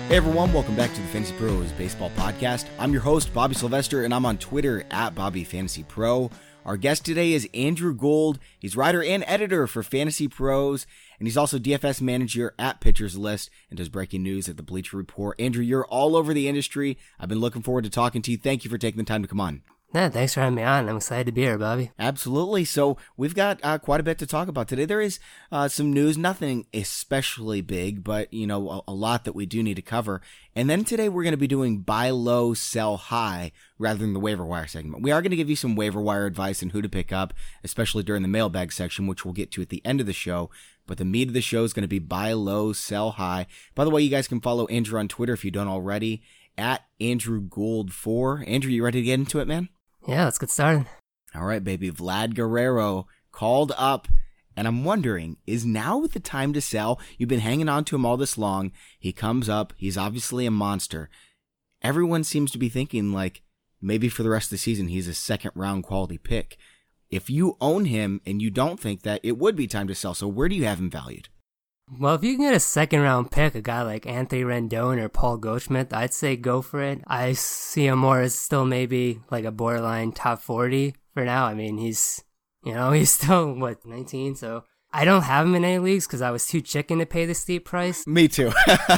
Hey everyone, welcome back to the Fantasy Pros Baseball Podcast. I'm your host, Bobby Sylvester, and I'm on Twitter at BobbyFantasyPro. Our guest today is Andrew Gould. He's writer and editor for Fantasy Pros, and he's also DFS manager at Pitchers List and does breaking news at the Bleacher Report. Andrew, you're all over the industry. I've been looking forward to talking to you. Thank you for taking the time to come on. Yeah, thanks for having me on. I'm excited to be here, Bobby. Absolutely. So we've got quite a bit to talk about today. There is some news, nothing especially big, but a lot that we do need to cover. And then today we're going to be doing buy low, sell high rather than the waiver wire segment. We are going to give you some waiver wire advice and who to pick up, especially during the mailbag section, which we'll get to at the end of the show. But the meat of the show is going to be buy low, sell high. By the way, you guys can follow Andrew on Twitter if you don't already, at Andrew Gould 4. Andrew, you ready to get into it, man? Yeah, let's get started. All right, baby. Vlad Guerrero called up, and I'm wondering, is now the time to sell? You've been hanging on to him all this long. He comes up. He's obviously a monster. Everyone seems to be thinking, like, maybe for the rest of the season, he's a second-round quality pick. If you own him and you don't think that, it would be time to sell. So where do you have him valued? Well, if you can get a second-round pick, a guy like Anthony Rendon or Paul Goldschmidt, I'd say go for it. I see him more as still maybe like a borderline top 40 for now. I mean, he's still, 19? So I don't have him in any leagues because I was too chicken to pay the steep price. Me too.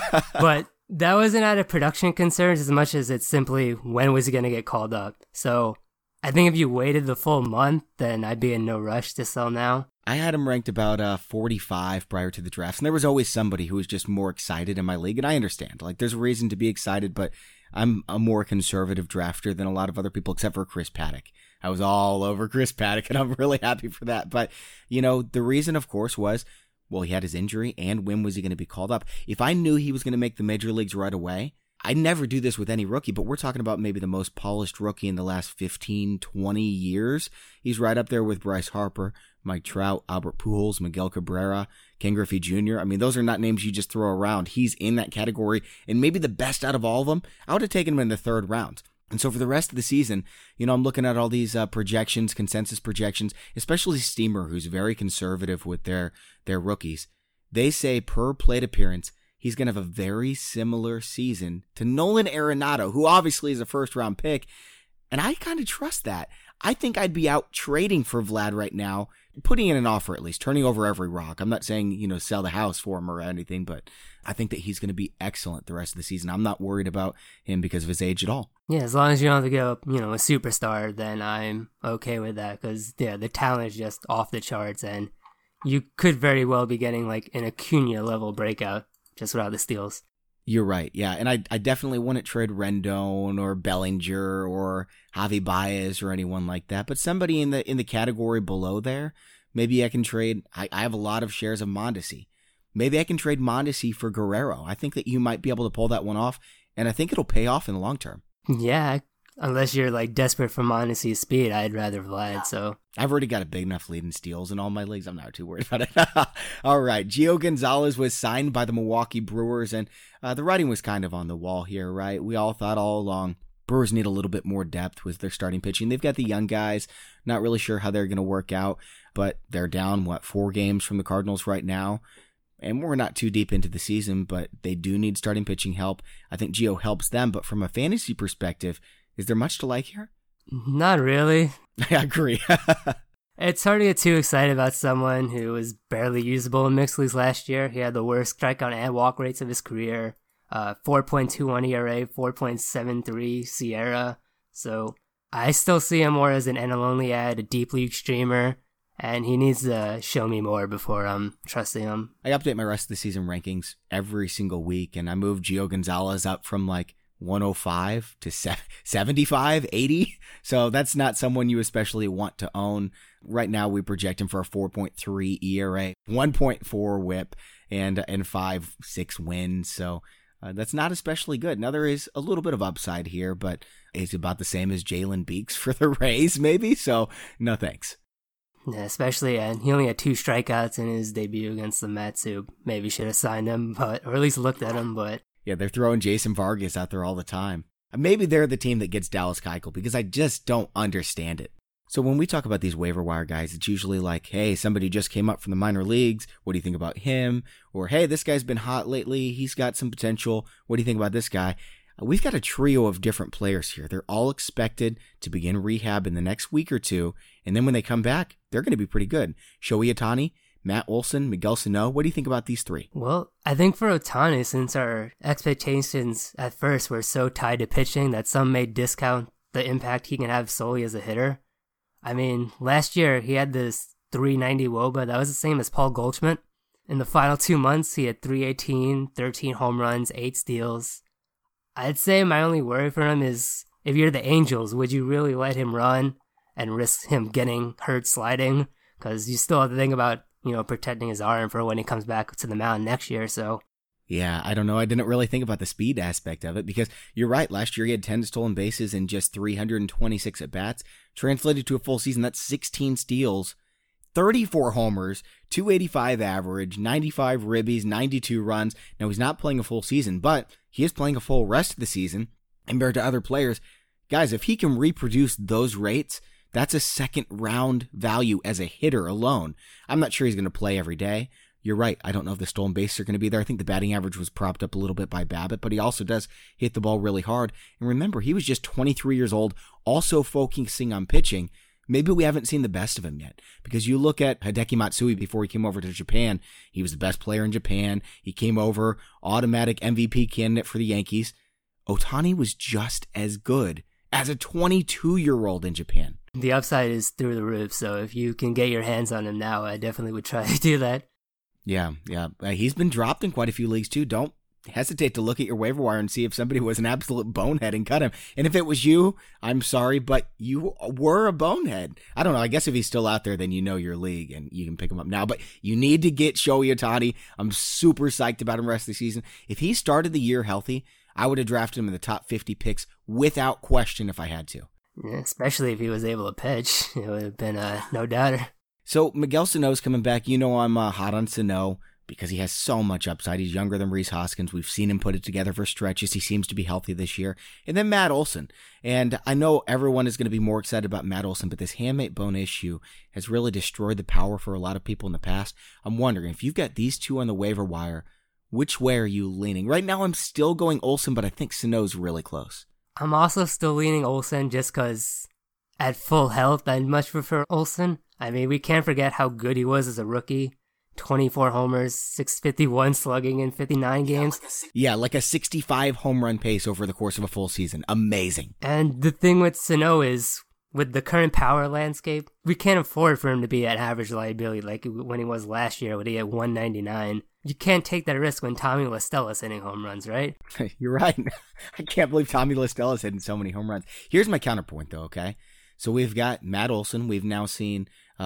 But that wasn't out of production concerns as much as it's simply when was he going to get called up. So I think if you waited the full month, then I'd be in no rush to sell now. I had him ranked about 45 prior to the draft, and there was always somebody who was just more excited in my league, and I understand. Like, there's a reason to be excited, but I'm a more conservative drafter than a lot of other people, except for Chris Paddock. I was all over Chris Paddock, and I'm really happy for that. But, the reason, of course, was, well, he had his injury, and when was he going to be called up? If I knew he was going to make the major leagues right away, I'd never do this with any rookie, but we're talking about maybe the most polished rookie in the last 15, 20 years. He's right up there with Bryce Harper, Mike Trout, Albert Pujols, Miguel Cabrera, Ken Griffey Jr. I mean, those are not names you just throw around. He's in that category, and maybe the best out of all of them. I would have taken him in the third round. And so for the rest of the season, I'm looking at all these projections, consensus projections, especially Steamer, who's very conservative with their rookies. They say per plate appearance, he's going to have a very similar season to Nolan Arenado, who obviously is a first-round pick, and I kind of trust that. I think I'd be out trading for Vlad right now, putting in an offer at least, turning over every rock. I'm not saying, sell the house for him or anything, but I think that he's going to be excellent the rest of the season. I'm not worried about him because of his age at all. Yeah, as long as you don't have to give up, a superstar, then I'm okay with that because, the talent is just off the charts, and you could very well be getting like an Acuna-level breakout just without the steals. You're right, yeah, and I definitely wouldn't trade Rendon or Bellinger or Javi Baez or anyone like that, but somebody in the category below there, maybe I can trade. I have a lot of shares of Mondesi. Maybe I can trade Mondesi for Guerrero. I think that you might be able to pull that one off, and I think it'll pay off in the long term. Yeah, unless you're like desperate for Mondesi's speed, I'd rather Vlad, so. I've already got a big enough lead in steals in all my leagues. I'm not too worried about it. All right. Gio Gonzalez was signed by the Milwaukee Brewers, and the writing was kind of on the wall here, right? We all thought all along Brewers need a little bit more depth with their starting pitching. They've got the young guys, not really sure how they're going to work out, but they're down, 4 games from the Cardinals right now? And we're not too deep into the season, but they do need starting pitching help. I think Gio helps them, but from a fantasy perspective, is there much to like here? Not really. I agree. It's hard to get too excited about someone who was barely usable in mixed leagues last year. He had the worst strikeout and walk rates of his career, 4.21 ERA, 4.73 Sierra. So I still see him more as an NL only ad, a deep league streamer, and he needs to show me more before I'm trusting him. I update my rest of the season rankings every single week, and I moved Gio Gonzalez up from 105 to 75, 80. So that's not someone you especially want to own. Right now, we project him for a 4.3 ERA, 1.4 whip, and 5.6 wins. So that's not especially good. Now, there is a little bit of upside here, but it's about the same as Jalen Beeks for the Rays, maybe. So no thanks. Yeah, especially, he only had 2 strikeouts in his debut against the Mets, who maybe should have signed him, or at least looked at him, but. Yeah, they're throwing Jason Vargas out there all the time. Maybe they're the team that gets Dallas Keuchel because I just don't understand it. So when we talk about these waiver wire guys, it's usually like, hey, somebody just came up from the minor leagues. What do you think about him? Or, hey, this guy's been hot lately. He's got some potential. What do you think about this guy? We've got a trio of different players here. They're all expected to begin rehab in the next week or two. And then when they come back, they're going to be pretty good. Shohei Ohtani, Matt Olson, Miguel Sano. What do you think about these three? Well, I think for Ohtani, since our expectations at first were so tied to pitching that some may discount the impact he can have solely as a hitter. I mean, last year he had this 390 WOBA. That was the same as Paul Goldschmidt. In the final 2 months, he had 318, 13 home runs, 8 steals. I'd say my only worry for him is, if you're the Angels, would you really let him run and risk him getting hurt sliding? Because you still have to think about, protecting his arm for when he comes back to the mound next year, so... Yeah, I don't know. I didn't really think about the speed aspect of it because you're right. Last year he had 10 stolen bases in just 326 at-bats. Translated to a full season, that's 16 steals, 34 homers, 285 average, 95 ribbies, 92 runs. Now, he's not playing a full season, but he is playing a full rest of the season compared to other players. Guys, if he can reproduce those rates, that's a second-round value as a hitter alone. I'm not sure he's going to play every day. You're right. I don't know if the stolen bases are going to be there. I think the batting average was propped up a little bit by BABIP, but he also does hit the ball really hard. And remember, he was just 23 years old, also focusing on pitching. Maybe we haven't seen the best of him yet, because you look at Hideki Matsui before he came over to Japan. He was the best player in Japan. He came over, automatic MVP candidate for the Yankees. Ohtani was just as good as a 22-year-old in Japan. The upside is through the roof, so if you can get your hands on him now, I definitely would try to do that. Yeah. He's been dropped in quite a few leagues too. Don't hesitate to look at your waiver wire and see if somebody was an absolute bonehead and cut him. And if it was you, I'm sorry, but you were a bonehead. I don't know. I guess if he's still out there, then you know your league and you can pick him up now. But you need to get Shohei Ohtani. I'm super psyched about him the rest of the season. If he started the year healthy, I would have drafted him in the top 50 picks without question if I had to. Yeah, especially if he was able to pitch. It would have been no doubter. So Miguel Sano's coming back. I'm hot on Sano because he has so much upside. He's younger than Rhys Hoskins. We've seen him put it together for stretches. He seems to be healthy this year. And then Matt Olson. And I know everyone is going to be more excited about Matt Olson, but this hamate bone issue has really destroyed the power for a lot of people in the past. I'm wondering, if you've got these two on the waiver wire, which way are you leaning? Right now I'm still going Olson, but I think Sano's really close. I'm also still leaning Olson just because at full health, I'd much prefer Olson. I mean, we can't forget how good he was as a rookie. 24 homers, 651 slugging in 59 games. Like a 65 home run pace over the course of a full season. Amazing. And the thing with Sano is, with the current power landscape, we can't afford for him to be at average liability like when he was last year when he had 199. You can't take that risk when Tommy La Stella's hitting home runs, right? You're right. I can't believe Tommy La Stella's hitting so many home runs. Here's my counterpoint, though, okay? So we've got Matt Olson. We've now seen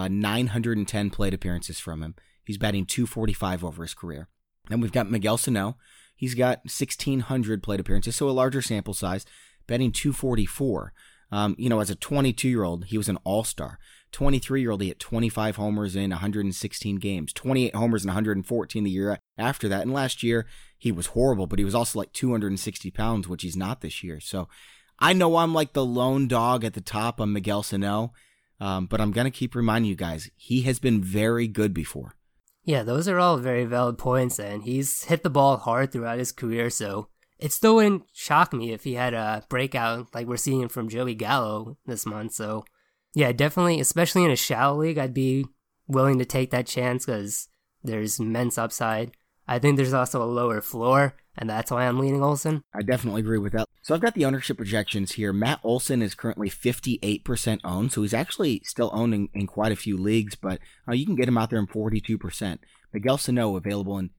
910 plate appearances from him. He's batting .245 over his career. Then we've got Miguel Sano. He's got 1,600 plate appearances, so a larger sample size, batting .244. As a 22-year-old, he was an all-star. 23-year-old, he hit 25 homers in 116 games, 28 homers in 114 the year after that. And last year, he was horrible, but he was also like 260 pounds, which he's not this year. So I know I'm like the lone dog at the top on Miguel Sano, but I'm going to keep reminding you guys, he has been very good before. Yeah, those are all very valid points, and he's hit the ball hard throughout his career, so it still wouldn't shock me if he had a breakout like we're seeing from Joey Gallo this month. So, yeah, definitely, especially in a shallow league, I'd be willing to take that chance because there's immense upside. I think there's also a lower floor, and that's why I'm leaning Olson. I definitely agree with that. So I've got the ownership projections here. Matt Olson is currently 58% owned, so he's actually still owned in quite a few leagues, but you can get him out there in 42%. Miguel Sano available in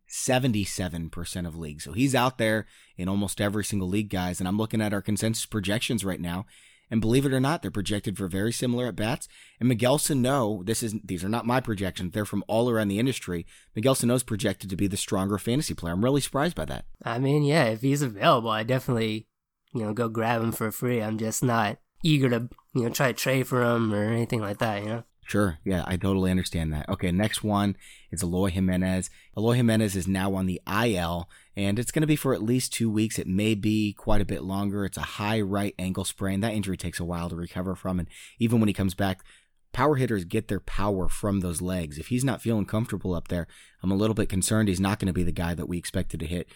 77% of leagues. So he's out there in almost every single league, guys, and I'm looking at our consensus projections right now. And believe it or not, they're projected for very similar at-bats. And Miguel Sano, these are not my projections. They're from all around the industry. Miguel Sano's projected to be the stronger fantasy player. I'm really surprised by that. I mean, yeah, if he's available, I definitely, go grab him for free. I'm just not eager to, try to trade for him or anything like that, Sure. Yeah, I totally understand that. Okay, next one is Eloy Jimenez. Eloy Jimenez is now on the IL, and it's going to be for at least 2 weeks. It may be quite a bit longer. It's a high right ankle sprain. That injury takes a while to recover from, and even when he comes back, power hitters get their power from those legs. If he's not feeling comfortable up there, I'm a little bit concerned he's not going to be the guy that we expected to hit,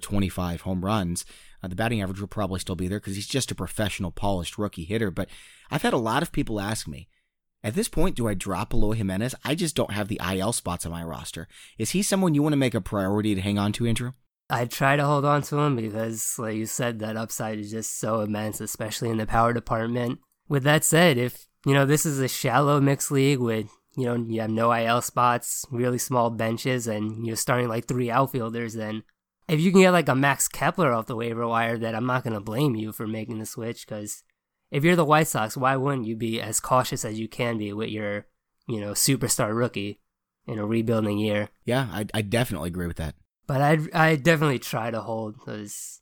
25 home runs. The batting average will probably still be there because he's just a professional, polished rookie hitter. But I've had a lot of people ask me, at this point, do I drop Eloy Jimenez? I just don't have the IL spots on my roster. Is he someone you want to make a priority to hang on to, Andrew? I try to hold on to him because, like you said, that upside is just so immense, especially in the power department. With that said, if, this is a shallow mixed league with, you have no IL spots, really small benches, and you're starting like 3 outfielders, then if you can get like a Max Kepler off the waiver wire, then I'm not going to blame you for making the switch, because if you're the White Sox, why wouldn't you be as cautious as you can be with your, superstar rookie in a rebuilding year? Yeah, I definitely agree with that. But I definitely try to hold, because,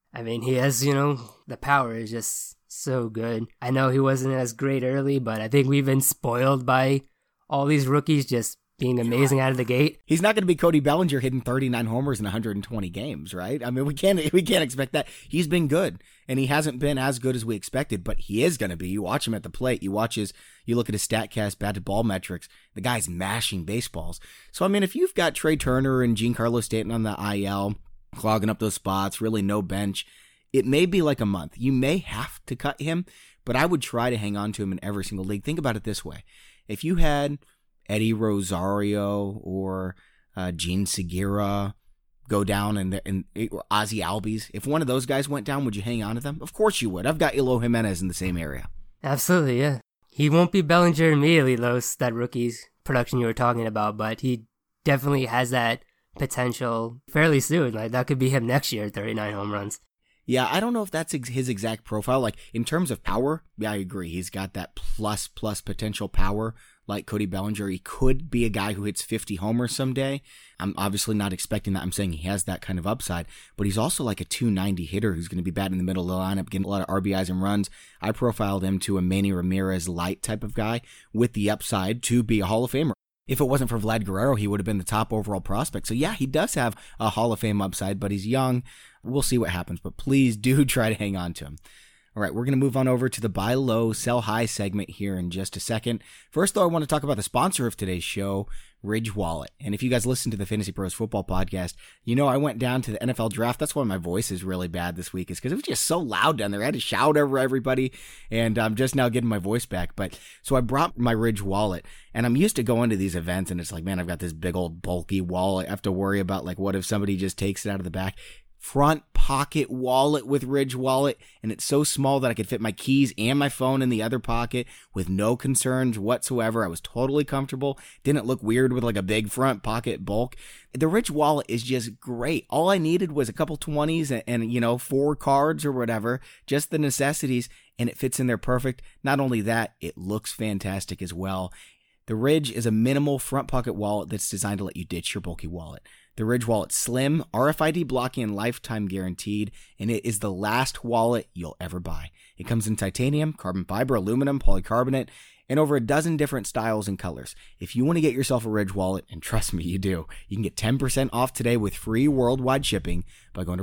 he has, the power is just so good. I know he wasn't as great early, but I think we've been spoiled by all these rookies just being amazing out of the gate. He's not going to be Cody Bellinger hitting 39 homers in 120 games, right? We can't expect that. He's been good, and he hasn't been as good as we expected, but he is going to be. You watch him at the plate. You look at his StatCast batted ball metrics. The guy's mashing baseballs. So, if you've got Trey Turner and Giancarlo Stanton on the IL, clogging up those spots, really no bench, it may be like a month. You may have to cut him, but I would try to hang on to him in every single league. Think about it this way. If you had Eddie Rosario or Gene Segura go down and Ozzie Albies, if one of those guys went down, would you hang on to them? Of course you would. I've got Eloy Jimenez in the same area. Absolutely, yeah. He won't be Bellinger immediately, that rookie's production you were talking about, but he definitely has that potential fairly soon. Like, that could be him next year, 39 home runs. Yeah, I don't know if that's his exact profile. Like, in terms of power, yeah, I agree. He's got that plus potential power like Cody Bellinger. He could be a guy who hits 50 homers someday. I'm obviously not expecting that. I'm saying he has that kind of upside, but he's also like a 290 hitter who's going to be batting in the middle of the lineup, getting a lot of RBIs and runs. I profiled him to a Manny Ramirez light type of guy with the upside to be a Hall of Famer. If it wasn't for Vlad Guerrero, he would have been the top overall prospect. So yeah, he does have a Hall of Fame upside, but he's young. We'll see what happens, but please do try to hang on to him. All right, we're going to move on over to the buy low, sell high segment here in just a second. First, though, I want to talk about the sponsor of today's show, Ridge Wallet. And if you guys listen to the Fantasy Pros Football Podcast, I went down to the NFL draft. That's why my voice is really bad this week, is because it was just so loud down there. I had to shout over everybody, and I'm just now getting my voice back. But so I brought my Ridge Wallet, and I'm used to going to these events, and it's like, man, I've got this big old bulky wallet. I have to worry about, like, what if somebody just takes it out of the back? Front pocket wallet with Ridge Wallet, and it's so small that I could fit my keys and my phone in the other pocket with no concerns whatsoever. I was totally comfortable. Didn't look weird with like a big front pocket bulk. The Ridge Wallet is just great. All I needed was a couple 20s and 4 cards or whatever, just the necessities, and it fits in there perfect. Not only that, it looks fantastic as well. The Ridge is a minimal front pocket wallet that's designed to let you ditch your bulky wallet. The Ridge Wallet's slim, RFID blocking, and lifetime guaranteed, and it is the last wallet you'll ever buy. It comes in titanium, carbon fiber, aluminum, polycarbonate, and over a dozen different styles and colors. If you want to get yourself a Ridge Wallet, and trust me, you do, you can get 10% off today with free worldwide shipping by going to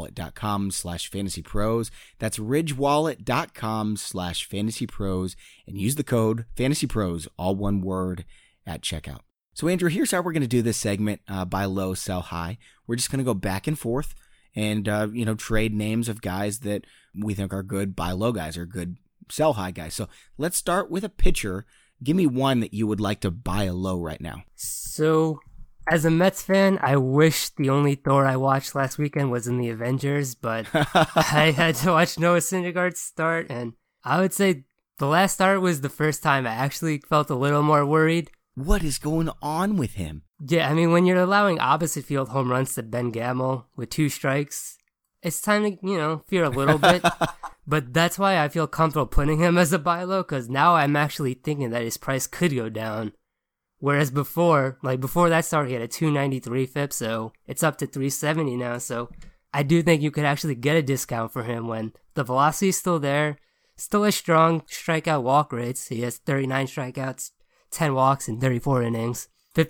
ridgewallet.com/fantasypros. That's ridgewallet.com/fantasypros, and use the code fantasypros, all one word, at checkout. So, Andrew, here's how we're going to do this segment, buy low, sell high. We're just going to go back and forth and, trade names of guys that we think are good buy low guys or good sell high guys. So let's start with a pitcher. Give me one that you would like to buy a low right now. So, as a Mets fan, I wish the only Thor I watched last weekend was in the Avengers, but I had to watch Noah Syndergaard start, and I would say the last start was the first time I actually felt a little more worried. What is going on with him? Yeah, when you're allowing opposite field home runs to Ben Gamel with 2 strikes, it's time to, fear a little bit. But that's why I feel comfortable putting him as a buy low, because now I'm actually thinking that his price could go down. Whereas before that start, he had a 293 FIP, so it's up to 370 now. So I do think you could actually get a discount for him when the velocity is still there, still a strong strikeout walk rates. He has 39 strikeouts, 10 walks in 34 innings,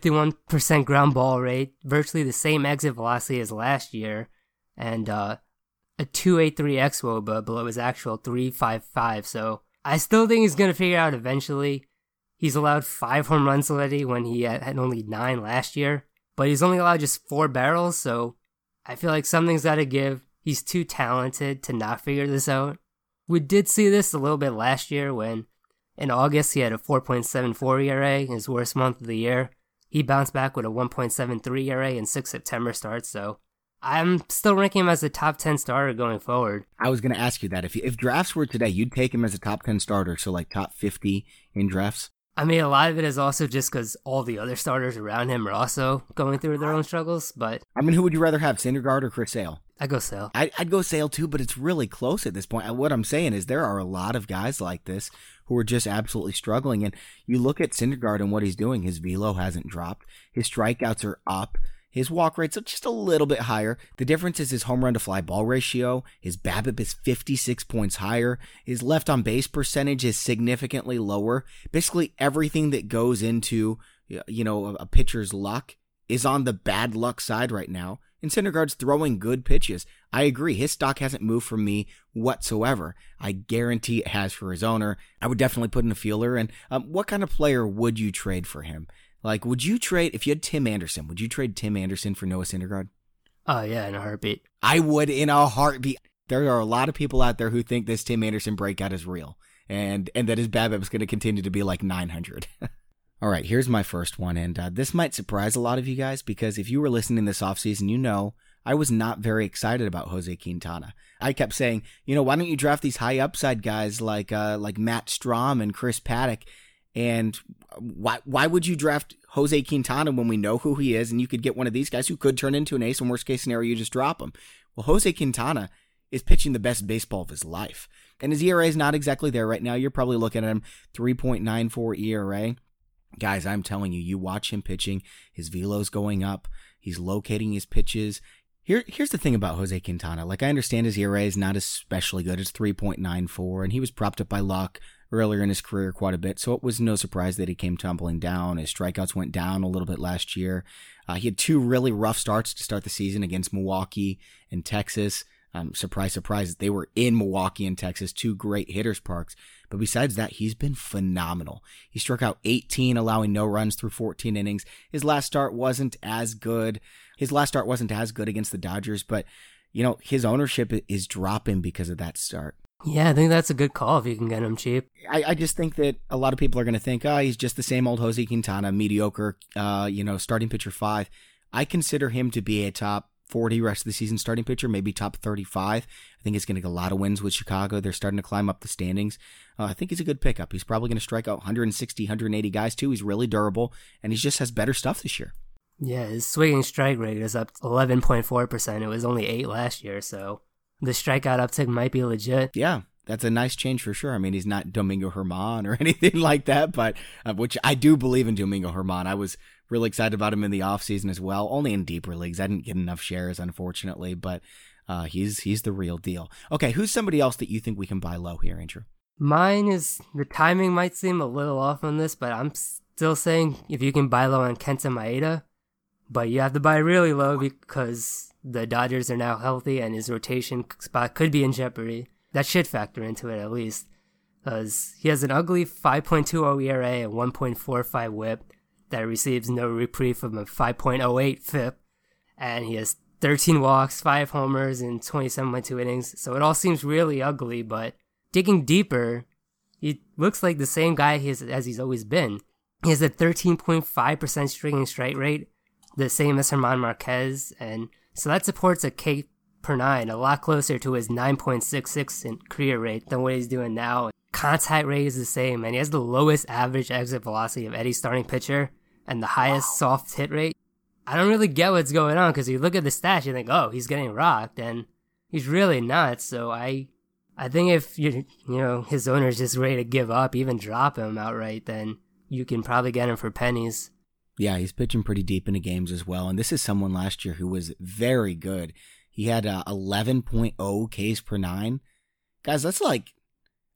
51% ground ball rate, virtually the same exit velocity as last year, and a 2.83 xWOBA below his actual 3.55. So I still think he's going to figure it out eventually. He's allowed 5 home runs already when he had only 9 last year, but he's only allowed just 4 barrels, so I feel like something's got to give. He's too talented to not figure this out. We did see this a little bit last year when in August he had a 4.74 ERA, his worst month of the year. He bounced back with a 1.73 ERA in 6 September starts, so I'm still ranking him as a top 10 starter going forward. I was going to ask you that. If drafts were today, you'd take him as a top 10 starter, so like top 50 in drafts? I mean, a lot of it is also just because all the other starters around him are also going through their own struggles, but... I mean, who would you rather have, Syndergaard or Chris Sale? I'd go Sale. I'd go Sale too, but it's really close at this point. What I'm saying is there are a lot of guys like this who are just absolutely struggling, and you look at Syndergaard and what he's doing. His velo hasn't dropped. His strikeouts are up. His walk rates are just a little bit higher. The difference is his home run to fly ball ratio. His BABIP is 56 points higher. His left on base percentage is significantly lower. Basically everything that goes into, a pitcher's luck is on the bad luck side right now. And Syndergaard's throwing good pitches. I agree. His stock hasn't moved from me whatsoever. I guarantee it has for his owner. I would definitely put in a feeler. And what kind of player would you trade for him? Like, would you trade, if you had Tim Anderson, would you trade Tim Anderson for Noah Syndergaard? Oh, yeah, in a heartbeat. I would in a heartbeat. There are a lot of people out there who think this Tim Anderson breakout is real and that his BABIP is going to continue to be like 900. All right, here's my first one, and this might surprise a lot of you guys because if you were listening this offseason, you know I was not very excited about Jose Quintana. I kept saying, why don't you draft these high upside guys like Matt Strahm and Chris Paddock? And why would you draft Jose Quintana when we know who he is and you could get one of these guys who could turn into an ace, and worst case scenario, you just drop him? Well, Jose Quintana is pitching the best baseball of his life. And his ERA is not exactly there right now. You're probably looking at him 3.94 ERA. Guys, I'm telling you, you watch him pitching, his velo's going up, he's locating his pitches. Here's the thing about Jose Quintana. Like, I understand his ERA is not especially good. It's 3.94, and he was propped up by luck earlier in his career quite a bit, so it was no surprise that he came tumbling down. His strikeouts went down a little bit last year. He had 2 really rough starts to start the season against Milwaukee and Texas. Surprise, surprise, they were in Milwaukee and Texas, 2 great hitters' parks. But besides that, he's been phenomenal. He struck out 18, allowing no runs through 14 innings. His last start wasn't as good. Against the Dodgers, but, his ownership is dropping because of that start. Yeah, I think that's a good call if you can get him cheap. I just think that a lot of people are going to think, he's just the same old Jose Quintana, mediocre, starting pitcher 5. I consider him to be a top 40 rest of the season starting pitcher, maybe top 35. I think he's going to get a lot of wins with Chicago. They're starting to climb up the standings. I think he's a good pickup. He's probably going to strike out 160, 180 guys too. He's really durable, and he just has better stuff this year. Yeah, his swinging strike rate is up 11.4%. It was only 8 last year, so the strikeout uptick might be legit. Yeah, that's a nice change for sure. I mean, he's not Domingo Germán or anything like that, but which I do believe in Domingo Germán. I was really excited about him in the offseason as well, only in deeper leagues. I didn't get enough shares, unfortunately, but he's the real deal. Okay, who's somebody else that you think we can buy low here, Andrew? Mine is, the timing might seem a little off on this, but I'm still saying if you can buy low on Kenta Maeda, but you have to buy really low because the Dodgers are now healthy and his rotation spot could be in jeopardy. That should factor into it at least, because he has an ugly 5.20 ERA and 1.45 whip that receives no reprieve from a 5.08 FIP, and he has 13 walks, 5 homers, and 27.2 innings, so it all seems really ugly, but digging deeper, he looks like the same guy as he's always been. He has a 13.5% swinging strike rate, the same as Germán Marquez, and so that supports a K per 9, a lot closer to his 9.66 in career rate than what he's doing now. Contact rate is the same, and he has the lowest average exit velocity of any starting pitcher and the highest soft hit rate. I don't really get what's going on, because you look at the stats, you think, oh, he's getting rocked, and he's really not. So I think if his owner's just ready to give up, even drop him outright, then you can probably get him for pennies. Yeah, he's pitching pretty deep into games as well, and this is someone last year who was very good. He had 11.0 Ks per 9. Guys, that's like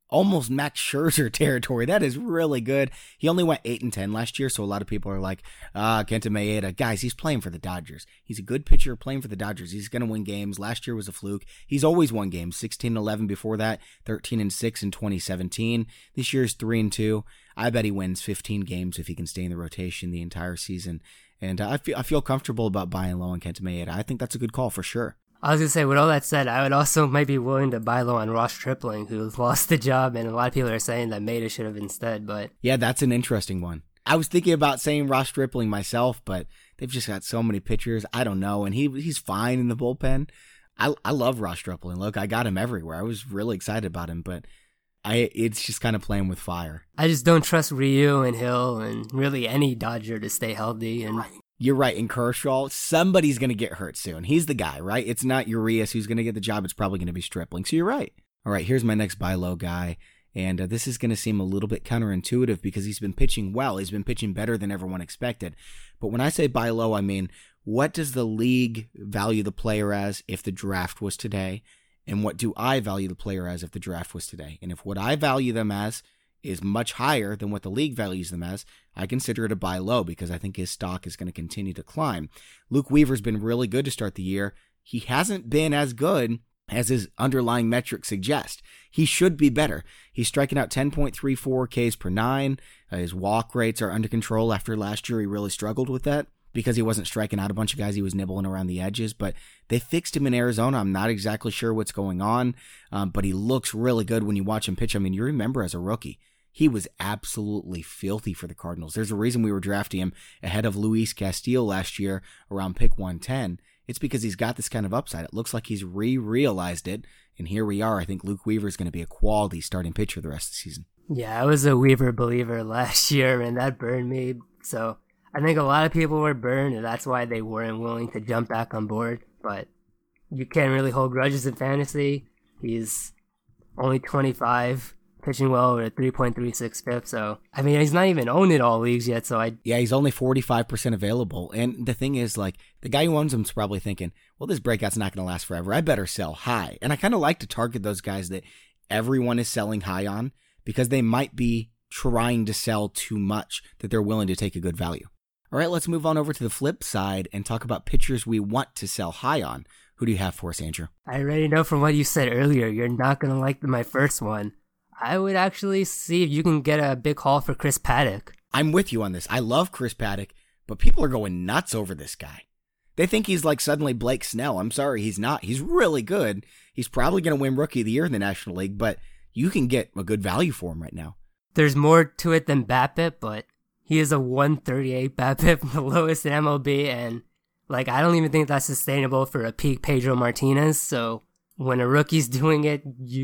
almost Max Scherzer territory. That is really good. He only went 8-10 last year, so a lot of people are like, Kenta Maeda. Guys, he's playing for the Dodgers. He's a good pitcher playing for the Dodgers. He's going to win games. Last year was a fluke. He's always won games. 16-11 before that, 13-6 in 2017. This year's 3-2. I bet he wins 15 games if he can stay in the rotation the entire season. And I feel comfortable about buying low on Kenta Maeda. I think that's a good call for sure. I was going to say, with all that said, I would also might be willing to buy low on Ross Stripling, who lost the job, and a lot of people are saying that Maeda should have instead, but... Yeah, that's an interesting one. I was thinking about saying Ross Stripling myself, but they've just got so many pitchers. I don't know, and he's fine in the bullpen. I love Ross Stripling. Look, I got him everywhere. I was really excited about him, but it's just kind of playing with fire. I just don't trust Ryu and Hill and really any Dodger to stay healthy, and... You're right. In Kershaw, somebody's going to get hurt soon. He's the guy, right? It's not Urias who's going to get the job. It's probably going to be Stripling. So you're right. All right, here's my next buy low guy. And this is going to seem a little bit counterintuitive because he's been pitching well. He's been pitching better than everyone expected. But when I say buy low, I mean, what does the league value the player as if the draft was today? And what do I value the player as if the draft was today? And if what I value them as is much higher than what the league values them as, I consider it a buy low because I think his stock is going to continue to climb. Luke Weaver's been really good to start the year. He hasn't been as good as his underlying metrics suggest. He should be better. He's striking out 10.34 Ks per nine. His walk rates are under control. After last year, he really struggled with that because he wasn't striking out a bunch of guys. He was nibbling around the edges, but they fixed him in Arizona. I'm not exactly sure what's going on, but he looks really good when you watch him pitch. I mean, you remember as a rookie, he was absolutely filthy for the Cardinals. There's a reason we were drafting him ahead of Luis Castillo last year around pick 110. It's because he's got this kind of upside. It looks like he's realized it, and here we are. I think Luke Weaver is going to be a quality starting pitcher the rest of the season. Yeah, I was a Weaver believer last year, and that burned me. So I think a lot of people were burned, and that's why they weren't willing to jump back on board. But you can't really hold grudges in fantasy. He's only 25. Pitching well with a 3.36 FIP, so I mean he's not even owned in all leagues yet. So yeah, he's only 45% available, and the thing is, like, the guy who owns him's probably thinking, well, this breakout's not going to last forever. I better sell high, and I kind of like to target those guys that everyone is selling high on because they might be trying to sell too much that they're willing to take a good value. All right, let's move on over to the flip side and talk about pitchers we want to sell high on. Who do you have for us, Andrew? I already know from what you said earlier, you're not going to like my first one. I would actually see if you can get a big haul for Chris Paddack. I'm with you on this. I love Chris Paddack, but people are going nuts over this guy. They think he's like suddenly Blake Snell. I'm sorry, he's not. He's really good. He's probably going to win Rookie of the Year in the National League, but you can get a good value for him right now. There's more to it than BABIP, but he is a 138 BABIP, the lowest in MLB, and like I don't even think that's sustainable for a peak Pedro Martinez. So when a rookie's doing it,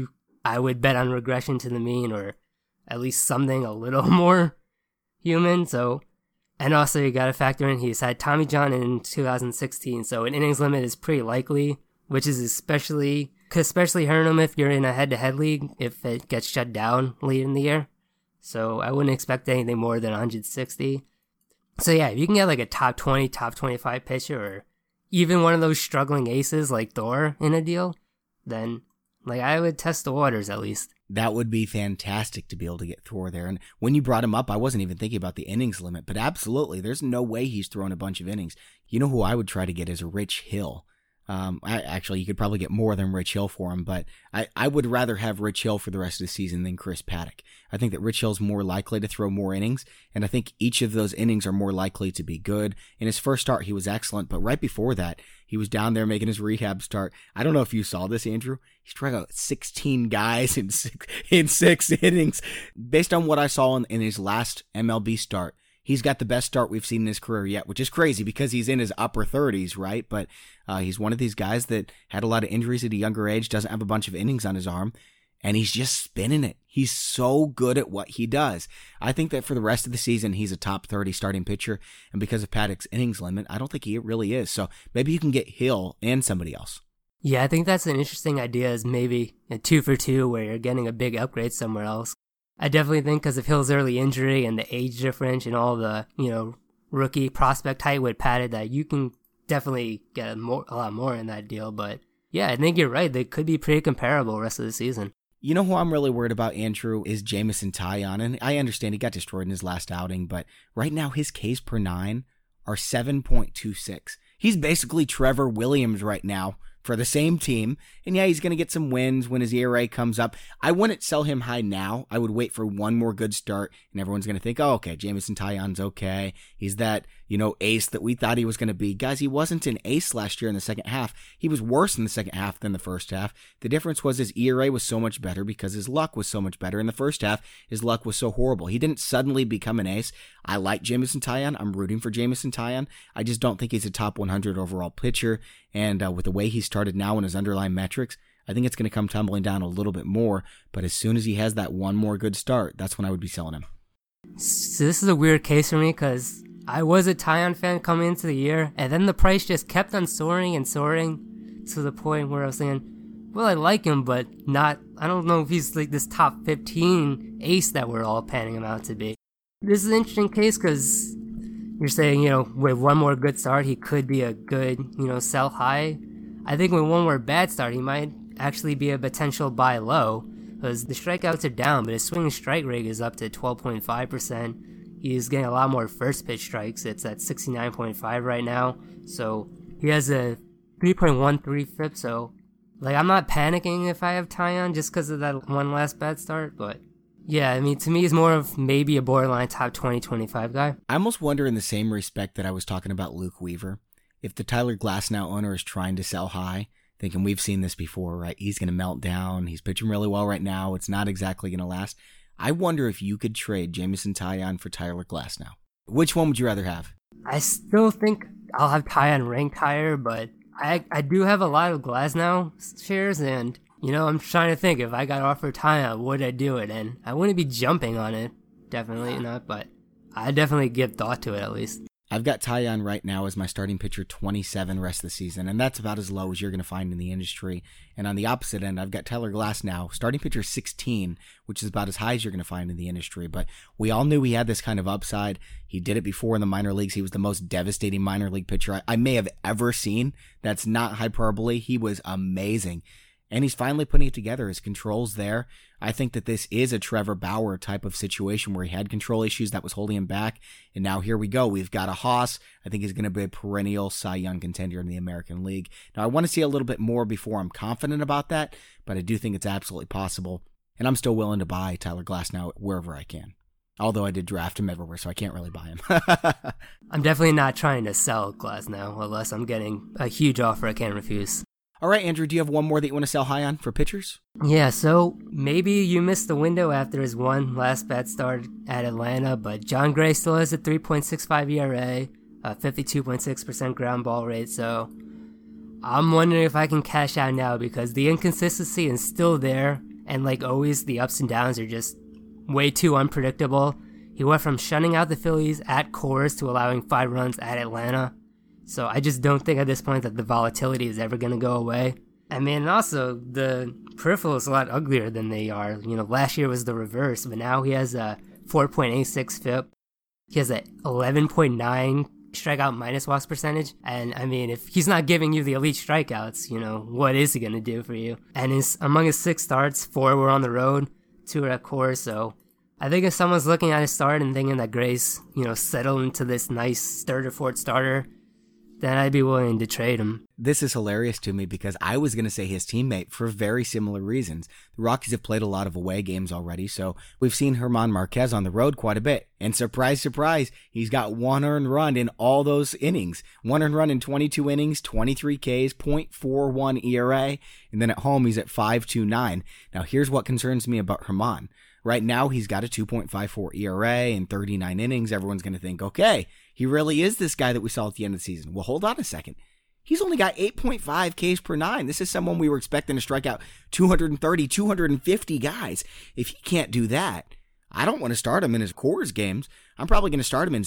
I would bet on regression to the mean or at least something a little more human. So, and also you got to factor in he's had Tommy John in 2016, so an innings limit is pretty likely, which is especially hurting him if you're in a head-to-head league if it gets shut down late in the year. So I wouldn't expect anything more than 160. So yeah, if you can get like a top 20, top 25 pitcher or even one of those struggling aces like Thor in a deal, then like, I would test the waters, at least. That would be fantastic to be able to get Thor there. And when you brought him up, I wasn't even thinking about the innings limit, but absolutely, there's no way he's throwing a bunch of innings. You know who I would try to get is Rich Hill. Actually, you could probably get more than Rich Hill for him, but I would rather have Rich Hill for the rest of the season than Chris Paddack. I think that Rich Hill's more likely to throw more innings, and I think each of those innings are more likely to be good. In his first start, he was excellent, but right before that, he was down there making his rehab start. I don't know if you saw this, Andrew. He struck out 16 guys in six innings. Based on what I saw in his last MLB start, he's got the best start we've seen in his career yet, which is crazy because he's in his upper 30s, right? But he's one of these guys that had a lot of injuries at a younger age, doesn't have a bunch of innings on his arm, and he's just spinning it. He's so good at what he does. I think that for the rest of the season, he's a top 30 starting pitcher, and because of Paddack's innings limit, I don't think he really is. So maybe you can get Hill and somebody else. Yeah, I think that's an interesting idea, is maybe a 2-for-2 where you're getting a big upgrade somewhere else. I definitely think because of Hill's early injury and the age difference and all the, rookie prospect height with Paddack, that you can definitely get a lot more in that deal. But yeah, I think you're right. They could be pretty comparable rest of the season. You know who I'm really worried about, Andrew, is Jameson Taillon. And I understand he got destroyed in his last outing, but right now his Ks per 9 are 7.26. He's basically Trevor Williams right now for the same team. And yeah, he's going to get some wins when his ERA comes up. I wouldn't sell him high now. I would wait for one more good start, and everyone's going to think, oh, okay, Jameson Taillon's okay. He's that, ace that we thought he was going to be. Guys, he wasn't an ace last year in the second half. He was worse in the second half than the first half. The difference was his ERA was so much better because his luck was so much better. In the first half, his luck was so horrible. He didn't suddenly become an ace. I like Jameson Taillon. I'm rooting for Jameson Taillon. I just don't think he's a top 100 overall pitcher. And with the way he started now in his underlying metrics, I think it's going to come tumbling down a little bit more. But as soon as he has that one more good start, that's when I would be selling him. So this is a weird case for me because I was a Taillon fan coming into the year, and then the price just kept on soaring and soaring to the point where I was saying, well, I like him, but I don't know if he's like this top 15 ace that we're all panning him out to be. This is an interesting case because you're saying, with one more good start, he could be a good, sell high. I think with one more bad start, he might actually be a potential buy low because the strikeouts are down, but his swing and strike rate is up to 12.5%. He's getting a lot more first pitch strikes. It's at 69.5 right now. So he has a 3.13 FIP. So, I'm not panicking if I have Taillon just because of that one last bad start. But, yeah, to me, he's more of maybe a borderline top 20, 25 guy. I almost wonder in the same respect that I was talking about Luke Weaver, if the Tyler Glasnow owner is trying to sell high, thinking we've seen this before, right? He's going to melt down. He's pitching really well right now. It's not exactly going to last. I wonder if you could trade Jameson Taillon for Tyler Glasnow. Which one would you rather have? I still think I'll have Taillon ranked higher, but I do have a lot of Glasnow shares, and, I'm trying to think if I got offered Taillon, would I do it? And I wouldn't be jumping on it. Definitely not, but I definitely give thought to it at least. I've got Taillon right now as my starting pitcher 27 rest of the season, and that's about as low as you're going to find in the industry. And on the opposite end, I've got Tyler Glasnow, starting pitcher 16, which is about as high as you're going to find in the industry. But we all knew he had this kind of upside. He did it before in the minor leagues. He was the most devastating minor league pitcher I may have ever seen. That's not hyperbole. He was amazing. And he's finally putting it together. His control's there. I think that this is a Trevor Bauer type of situation where he had control issues that was holding him back. And now here we go. We've got a Haas. I think he's going to be a perennial Cy Young contender in the American League. Now, I want to see a little bit more before I'm confident about that, but I do think it's absolutely possible. And I'm still willing to buy Tyler Glasnow wherever I can. Although I did draft him everywhere, so I can't really buy him. I'm definitely not trying to sell Glasnow unless I'm getting a huge offer I can't refuse. All right, Andrew, do you have one more that you want to sell high on for pitchers? Yeah, so maybe you missed the window after his one last bad start at Atlanta, but John Gray still has a 3.65 ERA, a 52.6% ground ball rate, so I'm wondering if I can cash out now because the inconsistency is still there, and like always, the ups and downs are just way too unpredictable. He went from shutting out the Phillies at Coors to allowing 5 runs at Atlanta. So I just don't think at this point that the volatility is ever going to go away. Also, the peripheral is a lot uglier than they are. Last year was the reverse, but now he has a 4.86 FIP. He has a 11.9 strikeout minus walks percentage. And, if he's not giving you the elite strikeouts, what is he going to do for you? And among his 6 starts, 4 were on the road, 2 were at Coors. So I think if someone's looking at his start and thinking that Gray's, settled into this nice 3rd or 4th starter, then I'd be willing to trade him. This is hilarious to me because I was going to say his teammate for very similar reasons. The Rockies have played a lot of away games already, so we've seen German Marquez on the road quite a bit. And surprise, surprise, he's got 1 earned run in all those innings. 1 earned run in 22 innings, 23 Ks, 0.41 ERA, and then at home he's at 5.29. Now here's what concerns me about German. Right now he's got a 2.54 ERA in 39 innings. Everyone's going to think, okay, he really is this guy that we saw at the end of the season. Well, hold on a second. He's only got 8.5 Ks per 9. This is someone we were expecting to strike out 230, 250 guys. If he can't do that, I don't want to start him in his Coors games. I'm probably going to start him in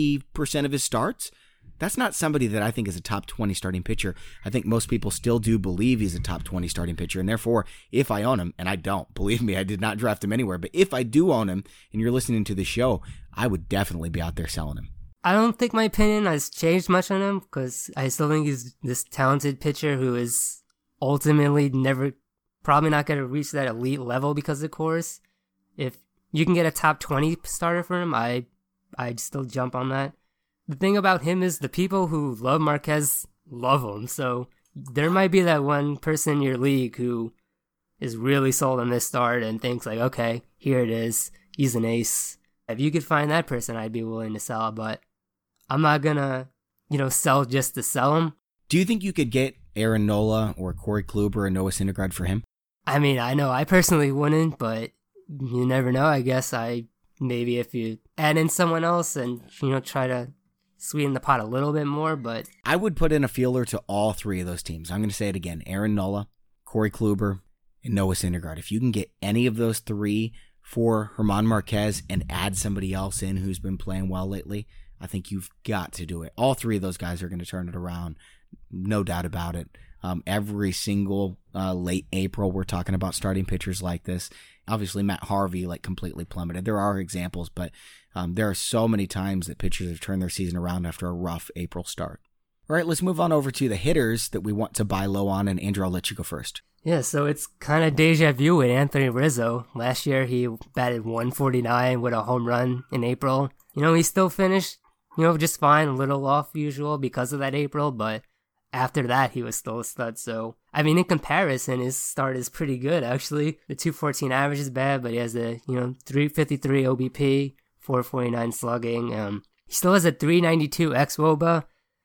60% of his starts. That's not somebody that I think is a top 20 starting pitcher. I think most people still do believe he's a top 20 starting pitcher. And therefore, if I own him, and I don't, believe me, I did not draft him anywhere. But if I do own him and you're listening to the show, I would definitely be out there selling him. I don't think my opinion has changed much on him because I still think he's this talented pitcher who is ultimately never probably not going to reach that elite level because of course. If you can get a top 20 starter for him, I'd still jump on that. The thing about him is the people who love Marquez love him. So there might be that one person in your league who is really sold on this start and thinks like, okay, here it is. He's an ace. If you could find that person, I'd be willing to sell, but I'm not going to, sell just to sell him. Do you think you could get Aaron Nola or Corey Kluber or Noah Syndergaard for him? I mean, I know I personally wouldn't, but you never know. I guess maybe if you add in someone else and, try to sweeten the pot a little bit more, but I would put in a feeler to all three of those teams. I'm going to say it again. Aaron Nola, Corey Kluber, and Noah Syndergaard. If you can get any of those three for German Marquez and add somebody else in who's been playing well lately, I think you've got to do it. All three of those guys are going to turn it around. No doubt about it. Every single late April, we're talking about starting pitchers like this. Obviously, Matt Harvey completely plummeted. There are examples, but there are so many times that pitchers have turned their season around after a rough April start. All right, let's move on over to the hitters that we want to buy low on, and Andrew, I'll let you go first. Yeah, so it's kind of deja vu with Anthony Rizzo. Last year, he batted 149 with a home run in April. He still finished, just fine, a little off usual because of that April, but after that, he was still a stud. So, I mean, in comparison, his start is pretty good, actually. The 214 average is bad, but he has a, 353 OBP, 449 slugging. He still has a 392 xWOBA.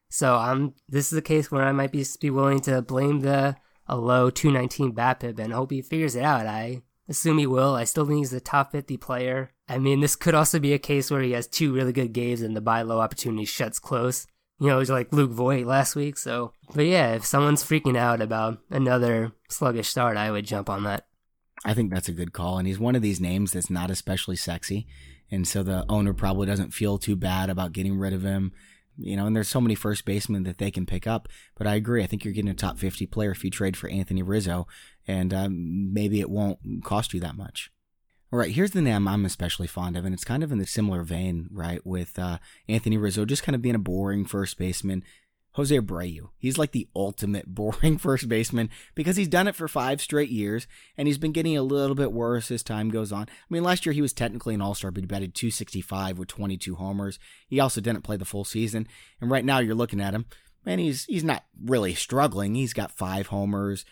So, this is a case where I might be willing to blame a low 219 BABIP and hope he figures it out. I assume he will. I still think he's a top 50 player. I mean, this could also be a case where he has two really good games and the buy low opportunity shuts close. It was like Luke Voigt last week. So, but yeah, if someone's freaking out about another sluggish start, I would jump on that. I think that's a good call. And he's one of these names that's not especially sexy. And so the owner probably doesn't feel too bad about getting rid of him. And there's so many first basemen that they can pick up. But I agree. I think you're getting a top 50 player if you trade for Anthony Rizzo. And maybe it won't cost you that much. All right, here's the name I'm especially fond of, and it's kind of in the similar vein, right, with Anthony Rizzo just kind of being a boring first baseman. Jose Abreu. He's like the ultimate boring first baseman because he's done it for 5 straight years, and he's been getting a little bit worse as time goes on. I mean, last year he was technically an all-star, but he batted 265 with 22 homers. He also didn't play the full season, and right now you're looking at him, and he's not really struggling. He's got 5 homers,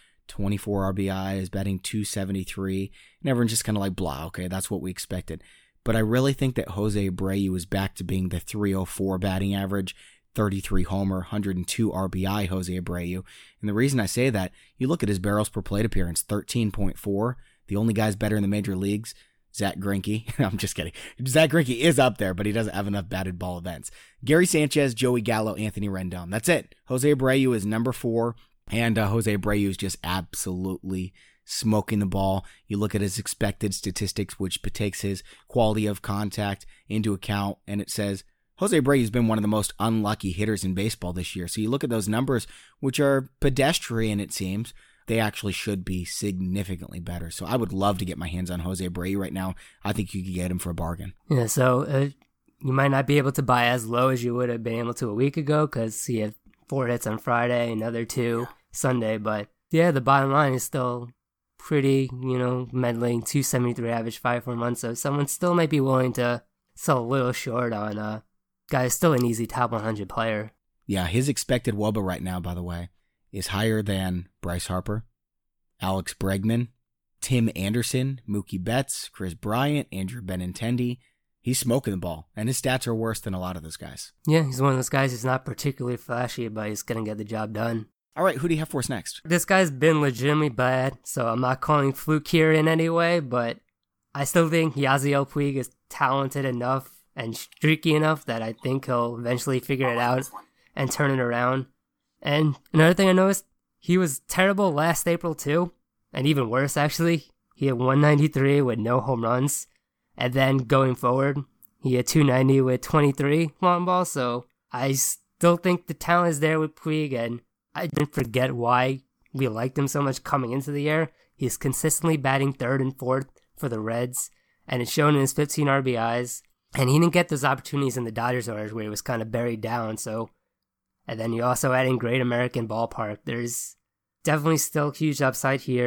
24 RBIs, batting 273, and everyone's just kind of like, blah, okay, that's what we expected. But I really think that Jose Abreu is back to being the 304 batting average, 33 homer, 102 RBI Jose Abreu. And the reason I say that, you look at his barrels per plate appearance, 13.4. The only guy's better in the major leagues, Zach Greinke. I'm just kidding. Zach Greinke is up there, but he doesn't have enough batted ball events. Gary Sanchez, Joey Gallo, Anthony Rendon. That's it. Jose Abreu is number 4. And Jose Abreu is just absolutely smoking the ball. You look at his expected statistics, which takes his quality of contact into account, and it says Jose Abreu has been one of the most unlucky hitters in baseball this year. So you look at those numbers, which are pedestrian, it seems. They actually should be significantly better. So I would love to get my hands on Jose Abreu right now. I think you could get him for a bargain. Yeah, so you might not be able to buy as low as you would have been able to a week ago because he had 4 hits on Friday, another 2 Sunday. But yeah, the bottom line is still pretty, meddling. 273 average, 5 months. So someone still might be willing to sell a little short on a guy who's still an easy top 100 player. Yeah, his expected WOBA right now, by the way, is higher than Bryce Harper, Alex Bregman, Tim Anderson, Mookie Betts, Chris Bryant, Andrew Benintendi. He's smoking the ball, and his stats are worse than a lot of those guys. Yeah, he's one of those guys who's not particularly flashy, but he's going to get the job done. All right, who do you have for us next? This guy's been legitimately bad, so I'm not calling fluke here in any way, but I still think Yasiel Puig is talented enough and streaky enough that I think he'll eventually figure it out and turn it around. And another thing I noticed, he was terrible last April too, and even worse actually. He had 193 with no home runs. And then going forward, he had 290 with 23 long balls. So I still think the talent is there with Puig, and I didn't forget why we liked him so much coming into the year. He's consistently batting 3rd and 4th for the Reds, and it's shown in his 15 RBIs. And he didn't get those opportunities in the Dodgers orders where he was kind of buried down. So, and then you also add in Great American Ballpark. There's definitely still huge upside here.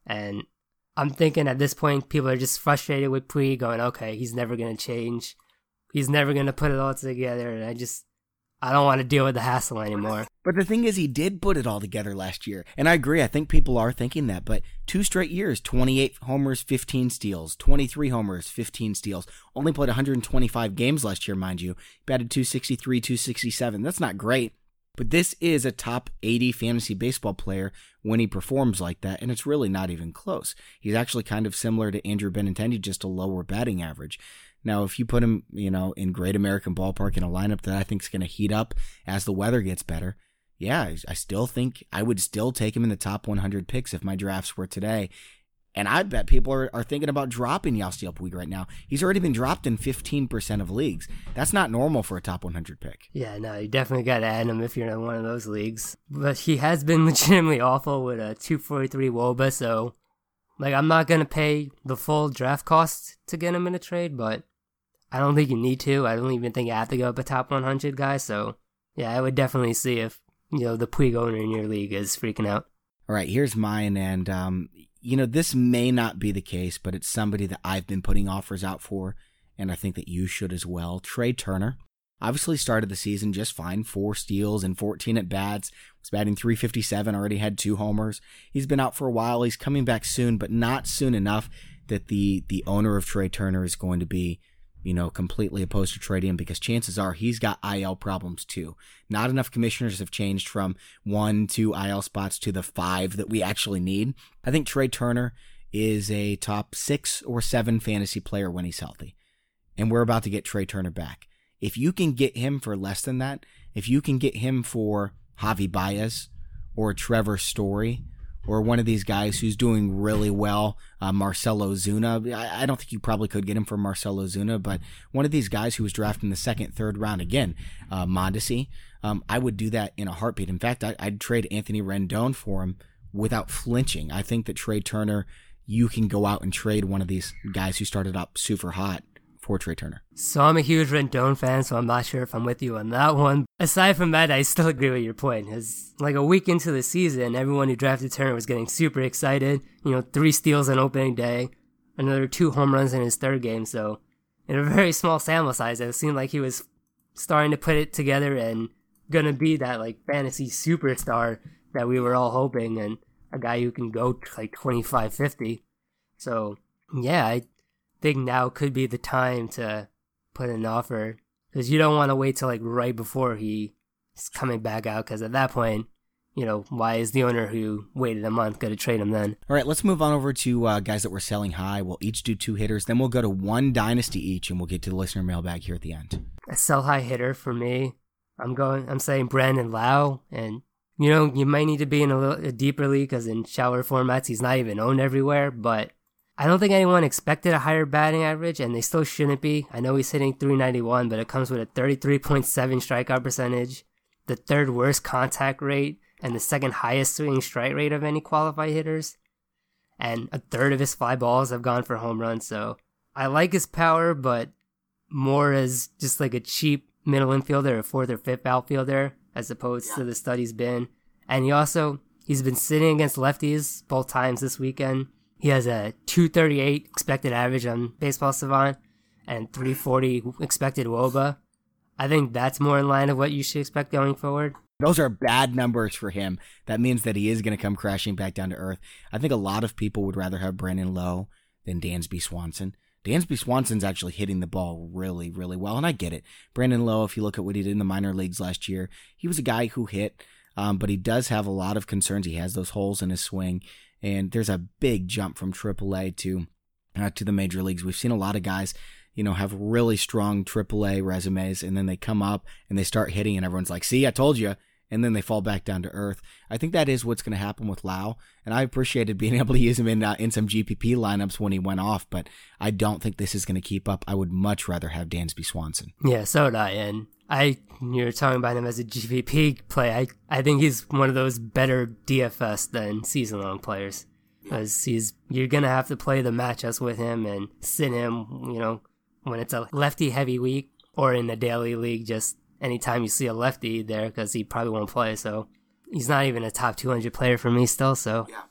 And I'm thinking at this point, people are just frustrated with Puig, going, okay, he's never going to change. He's never going to put it all together. And I don't want to deal with the hassle anymore. But the thing is, he did put it all together last year. And I agree. I think people are thinking that. But 2 straight years, 28 homers, 15 steals, 23 homers, 15 steals. Only played 125 games last year, mind you. Batted 263, 267. That's not great. But this is a top 80 fantasy baseball player when he performs like that, and it's really not even close. He's actually kind of similar to Andrew Benintendi, just a lower batting average. Now, if you put him, in Great American Ballpark in a lineup that I think is going to heat up as the weather gets better, yeah, I still think I would still take him in the top 100 picks if my drafts were today. And I bet people are thinking about dropping Yasiel Puig right now. He's already been dropped in 15% of leagues. That's not normal for a top 100 pick. Yeah, no, you definitely got to add him if you're in one of those leagues. But he has been legitimately awful with a 243 WOBA, so I'm not going to pay the full draft cost to get him in a trade, but I don't think you need to. I don't even think you have to go up a top 100 guy, so yeah, I would definitely see if, the Puig owner in your league is freaking out. All right, here's mine, and this may not be the case, but it's somebody that I've been putting offers out for, and I think that you should as well. Trey Turner obviously started the season just fine, 4 steals and 14 at-bats, was batting .357, already had 2 homers. He's been out for a while. He's coming back soon, but not soon enough that the owner of Trey Turner is going to be completely opposed to trading him, because chances are he's got IL problems too. Not enough commissioners have changed from 1, 2 IL spots to the 5 that we actually need. I think Trey Turner is a top 6 or 7 fantasy player when he's healthy. And we're about to get Trey Turner back. If you can get him for less than that, if you can get him for Javi Baez or Trevor Story, or one of these guys who's doing really well, Marcell Ozuna. I don't think you probably could get him for Marcell Ozuna, but one of these guys who was drafted in the 2nd, 3rd round, again, Mondesi, I would do that in a heartbeat. In fact, I'd trade Anthony Rendon for him without flinching. I think that Trey Turner, you can go out and trade one of these guys who started up super hot for Trey Turner. So I'm a huge Rendon fan, so I'm not sure if I'm with you on that one. Aside from that, I still agree with your point. It's a week into the season, everyone who drafted Turner was getting super excited. 3 steals on opening day, another 2 home runs in his 3rd game. So in a very small sample size, it seemed like he was starting to put it together and gonna be that fantasy superstar that we were all hoping, and a guy who can go 25-50. So yeah, I think now could be the time to put an offer, because you don't want to wait till right before he's coming back out, because at that point, why is the owner who waited a month going to trade him then? All right, let's move on over to guys that we're selling high. We'll each do 2 hitters, then we'll go to 1 dynasty each, and we'll get to the listener mailbag here at the end. A sell high hitter for me, I'm saying Brandon Lau, and you might need to be in a deeper league, because in shallower formats he's not even owned everywhere, but I don't think anyone expected a higher batting average, and they still shouldn't be. I know he's hitting .391, but it comes with a 33.7 strikeout percentage, the 3rd worst contact rate, and the 2nd highest swinging strike rate of any qualified hitters. And a 1/3 of his fly balls have gone for home runs, so I like his power, but more as just a cheap middle infielder, a 4th or 5th outfielder, as opposed to the stud he's been. And he's been sitting against lefties both times this weekend. He has a .238 expected average on Baseball Savant and .340 expected WOBA. I think that's more in line of what you should expect going forward. Those are bad numbers for him. That means that he is going to come crashing back down to earth. I think a lot of people would rather have Brandon Lowe than Dansby Swanson. Dansby Swanson's actually hitting the ball really, really well, and I get it. Brandon Lowe, if you look at what he did in the minor leagues last year, he was a guy who hit, but he does have a lot of concerns. He has those holes in his swing. And there's a big jump from AAA to the major leagues. We've seen a lot of guys, have really strong AAA resumes, and then they come up and they start hitting, and everyone's like, "See, I told you." And then they fall back down to earth. I think that is what's going to happen with Lau, and I appreciated being able to use him in some GPP lineups when he went off, but I don't think this is going to keep up. I would much rather have Dansby Swanson. Yeah, so would I, and you're talking about him as a GPP play. I think he's one of those better DFS than season-long players, because you're gonna have to play the matchups with him and sit him, when it's a lefty-heavy week, or in a daily league, just anytime you see a lefty there, because he probably won't play. So he's not even a top 200 player for me still. So. Yeah.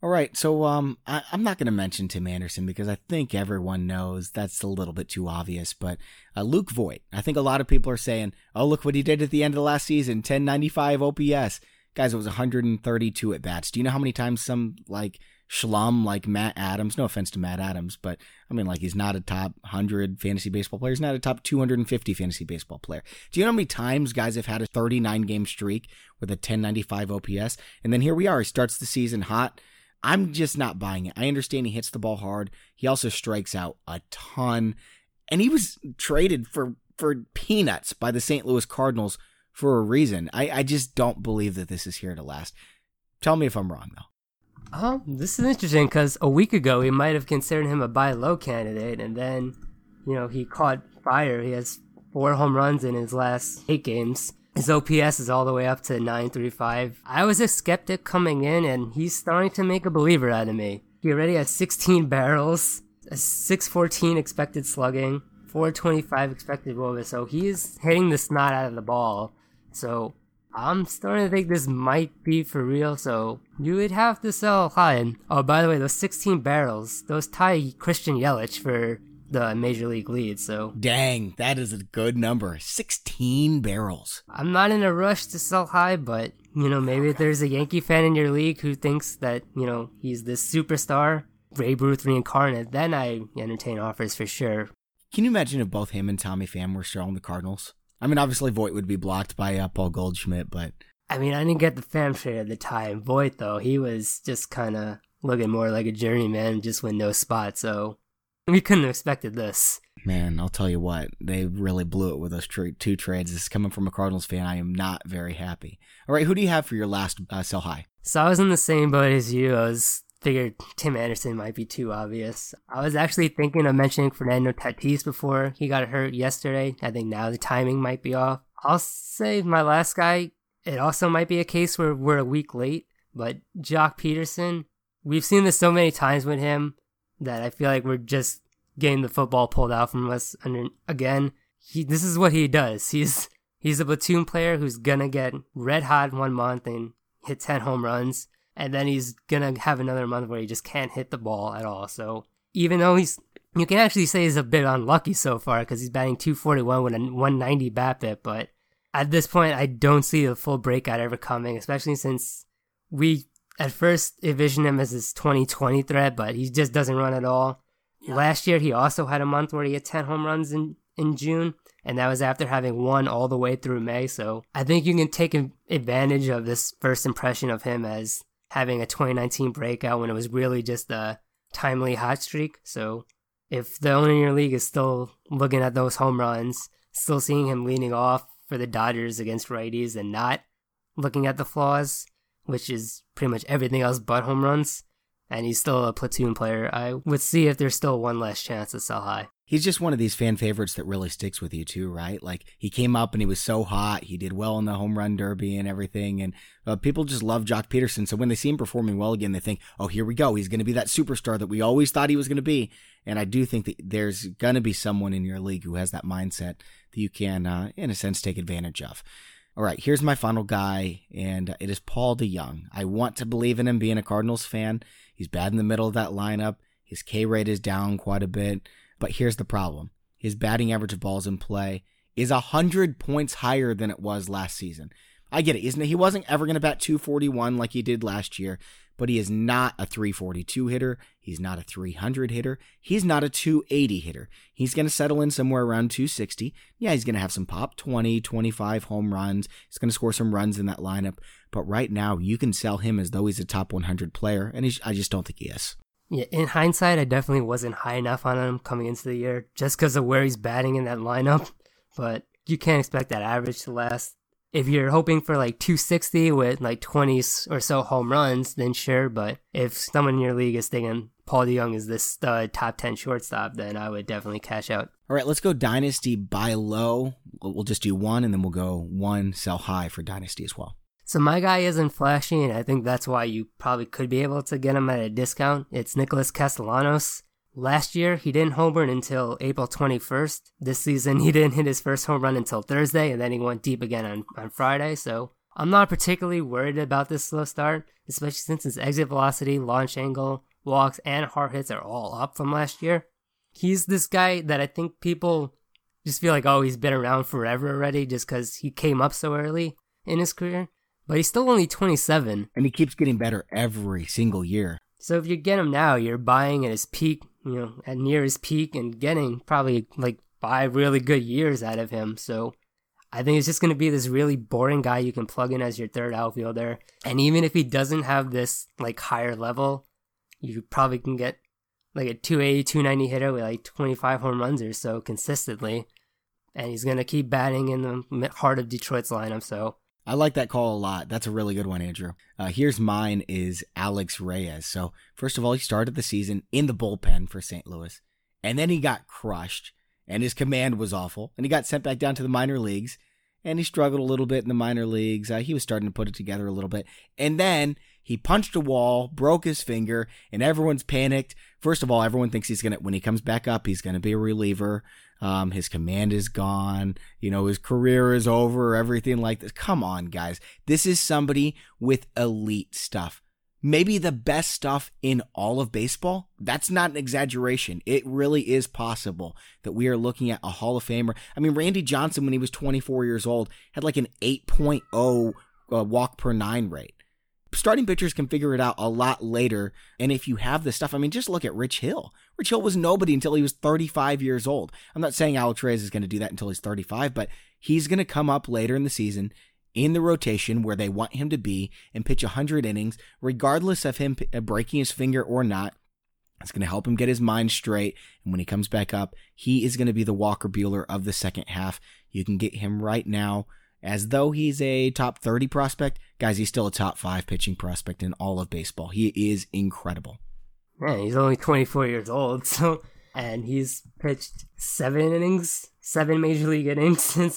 All right, so I'm not going to mention Tim Anderson because I think everyone knows that's a little bit too obvious, but Luke Voigt. I think a lot of people are saying, oh, look what he did at the end of the last season, 1095 OPS. Guys, it was 132 at-bats. Do you know how many times some, like, schlum like Matt Adams, no offense to Matt Adams, but, I mean, like, he's not a top 100 fantasy baseball player. He's not a top 250 fantasy baseball player. Do you know how many times guys have had a 39-game streak with a 1095 OPS? And then here we are. He starts the season hot. I'm just not buying it. I understand he hits the ball hard. He also strikes out a ton. And he was traded for peanuts by the St. Louis Cardinals for a reason. I just don't believe that this is here to last. Tell me if I'm wrong, though. This is interesting because a week ago we might have considered him a buy low candidate, and then, he caught fire. He has 4 home runs in his last 8 games. His OPS is all the way up to 935. I was a skeptic coming in, and he's starting to make a believer out of me. He already has 16 barrels, a 614 expected slugging, 425 expected WOBA, so he is hitting the snot out of the ball. So I'm starting to think this might be for real, so you would have to sell high. And, oh, by the way, those 16 barrels, those tie Christian Yelich for the major league lead, so dang, that is a good number. 16 barrels. I'm not in a rush to sell high, but maybe if there's a Yankee fan in your league who thinks that he's this superstar, Babe Ruth reincarnate, then I entertain offers for sure. Can you imagine if both him and Tommy Pham were still on the Cardinals? I mean, obviously Voigt would be blocked by Paul Goldschmidt, but I mean, I didn't get the Pham trade at the time. Voigt, though, he was just kind of looking more like a journeyman, just with no spot, so we couldn't have expected this. Man, I'll tell you what, they really blew it with those 2 trades. This is coming from a Cardinals fan. I am not very happy. All right, who do you have for your last sell high? So I was in the same boat as you. Figured Tim Anderson might be too obvious. I was actually thinking of mentioning Fernando Tatis before he got hurt yesterday. I think now the timing might be off. I'll say my last guy, it also might be a case where we're a week late, but Jock Peterson, we've seen this so many times with him that I feel like we're just getting the football pulled out from us. And again, this is what he does. He's a platoon player who's gonna get red hot 1 month and hit 10 home runs, and then he's gonna have another month where he just can't hit the ball at all. So even though you can actually say he's a bit unlucky so far because he's batting .241 with a 190 BABIP, but at this point I don't see a full breakout ever coming, especially since we at first envisioned him as his 2020 threat, but he just doesn't run at all. Yeah. Last year he also had a month where he had 10 home runs in June, and that was after having 1 all the way through May. So I think you can take advantage of this first impression of him as having a 2019 breakout when it was really just a timely hot streak. So if the owner in your league is still looking at those home runs, still seeing him leading off for the Dodgers against righties and not looking at the flaws, which is pretty much everything else but home runs, and he's still a platoon player, I would see if there's still one last chance to sell high. He's just one of these fan favorites that really sticks with you too, right? Like, he came up and he was so hot. He did well in the home run derby and everything. And people just love Jock Peterson. So when they see him performing well again, they think, oh, here we go. He's going to be that superstar that we always thought he was going to be. And I do think that there's going to be someone in your league who has that mindset that you can, in a sense, take advantage of. All right, here's my final guy, and it is Paul DeJong. I want to believe in him being a Cardinals fan. He's bad in the middle of that lineup. His K rate is down quite a bit. But here's the problem. His batting average of balls in play is 100 points higher than it was last season. I get it. He wasn't ever going to bat .241 like he did last year, but he is not a .342 hitter. He's not a .300 hitter. He's not a .280 hitter. He's going to settle in somewhere around .260. Yeah, he's going to have some pop, 20, 25 home runs. He's going to score some runs in that lineup. But right now, you can sell him as though he's a top 100 player, and I just don't think he is. Yeah, in hindsight, I definitely wasn't high enough on him coming into the year just because of where he's batting in that lineup. But you can't expect that average to last. If you're hoping for like 260 with like 20 or so home runs, then sure. But if someone in your league is thinking Paul DeJong is this stud top 10 shortstop, then I would definitely cash out. All right, let's go Dynasty buy low. We'll just do one, and then we'll go one sell high for Dynasty as well. So my guy isn't flashy, and I think that's why you probably could be able to get him at a discount. It's Nicholas Castellanos. Last year, he didn't home run until April 21st. This season, he didn't hit his first home run until Thursday, and then he went deep again on Friday. So I'm not particularly worried about this slow start, especially since his exit velocity, launch angle, walks, and hard hits are all up from last year. He's this guy that I think people just feel like, oh, he's been around forever already just because he came up so early in his career. But he's still only 27. And he keeps getting better every single year. So if you get him now, you're buying at his peak, at near his peak and getting probably like 5 really good years out of him. So I think it's just going to be this really boring guy you can plug in as your third outfielder. And even if he doesn't have this like higher level, you probably can get like a 280, 290 hitter with like 25 home runs or so consistently. And he's going to keep batting in the heart of Detroit's lineup. So I like that call a lot. That's a really good one, Andrew. Here's mine is Alex Reyes. So first of all, he started the season in the bullpen for St. Louis, and then he got crushed, and his command was awful, and he got sent back down to the minor leagues, and he struggled a little bit in the minor leagues. He was starting to put it together a little bit, and then he punched a wall, broke his finger, and everyone's panicked. First of all, everyone thinks when he comes back up, he's going to be a reliever. His command is gone. His career is over, everything like this. Come on, guys. This is somebody with elite stuff. Maybe the best stuff in all of baseball. That's not an exaggeration. It really is possible that we are looking at a Hall of Famer. I mean, Randy Johnson, when he was 24 years old, had like an 8.0 walk per 9 rate. Starting pitchers can figure it out a lot later. And if you have this stuff, I mean, just look at Rich Hill. Rich Hill was nobody until he was 35 years old. I'm not saying Alex Reyes is going to do that until he's 35, but he's going to come up later in the season in the rotation where they want him to be and pitch 100 innings, regardless of him breaking his finger or not. It's going to help him get his mind straight. And when he comes back up, he is going to be the Walker Buehler of the second half. You can get him right now as though he's a top 30 prospect. Guys, he's still a top 5 pitching prospect in all of baseball. He is incredible. Man, he's only 24 years old, and he's pitched 7 major league innings since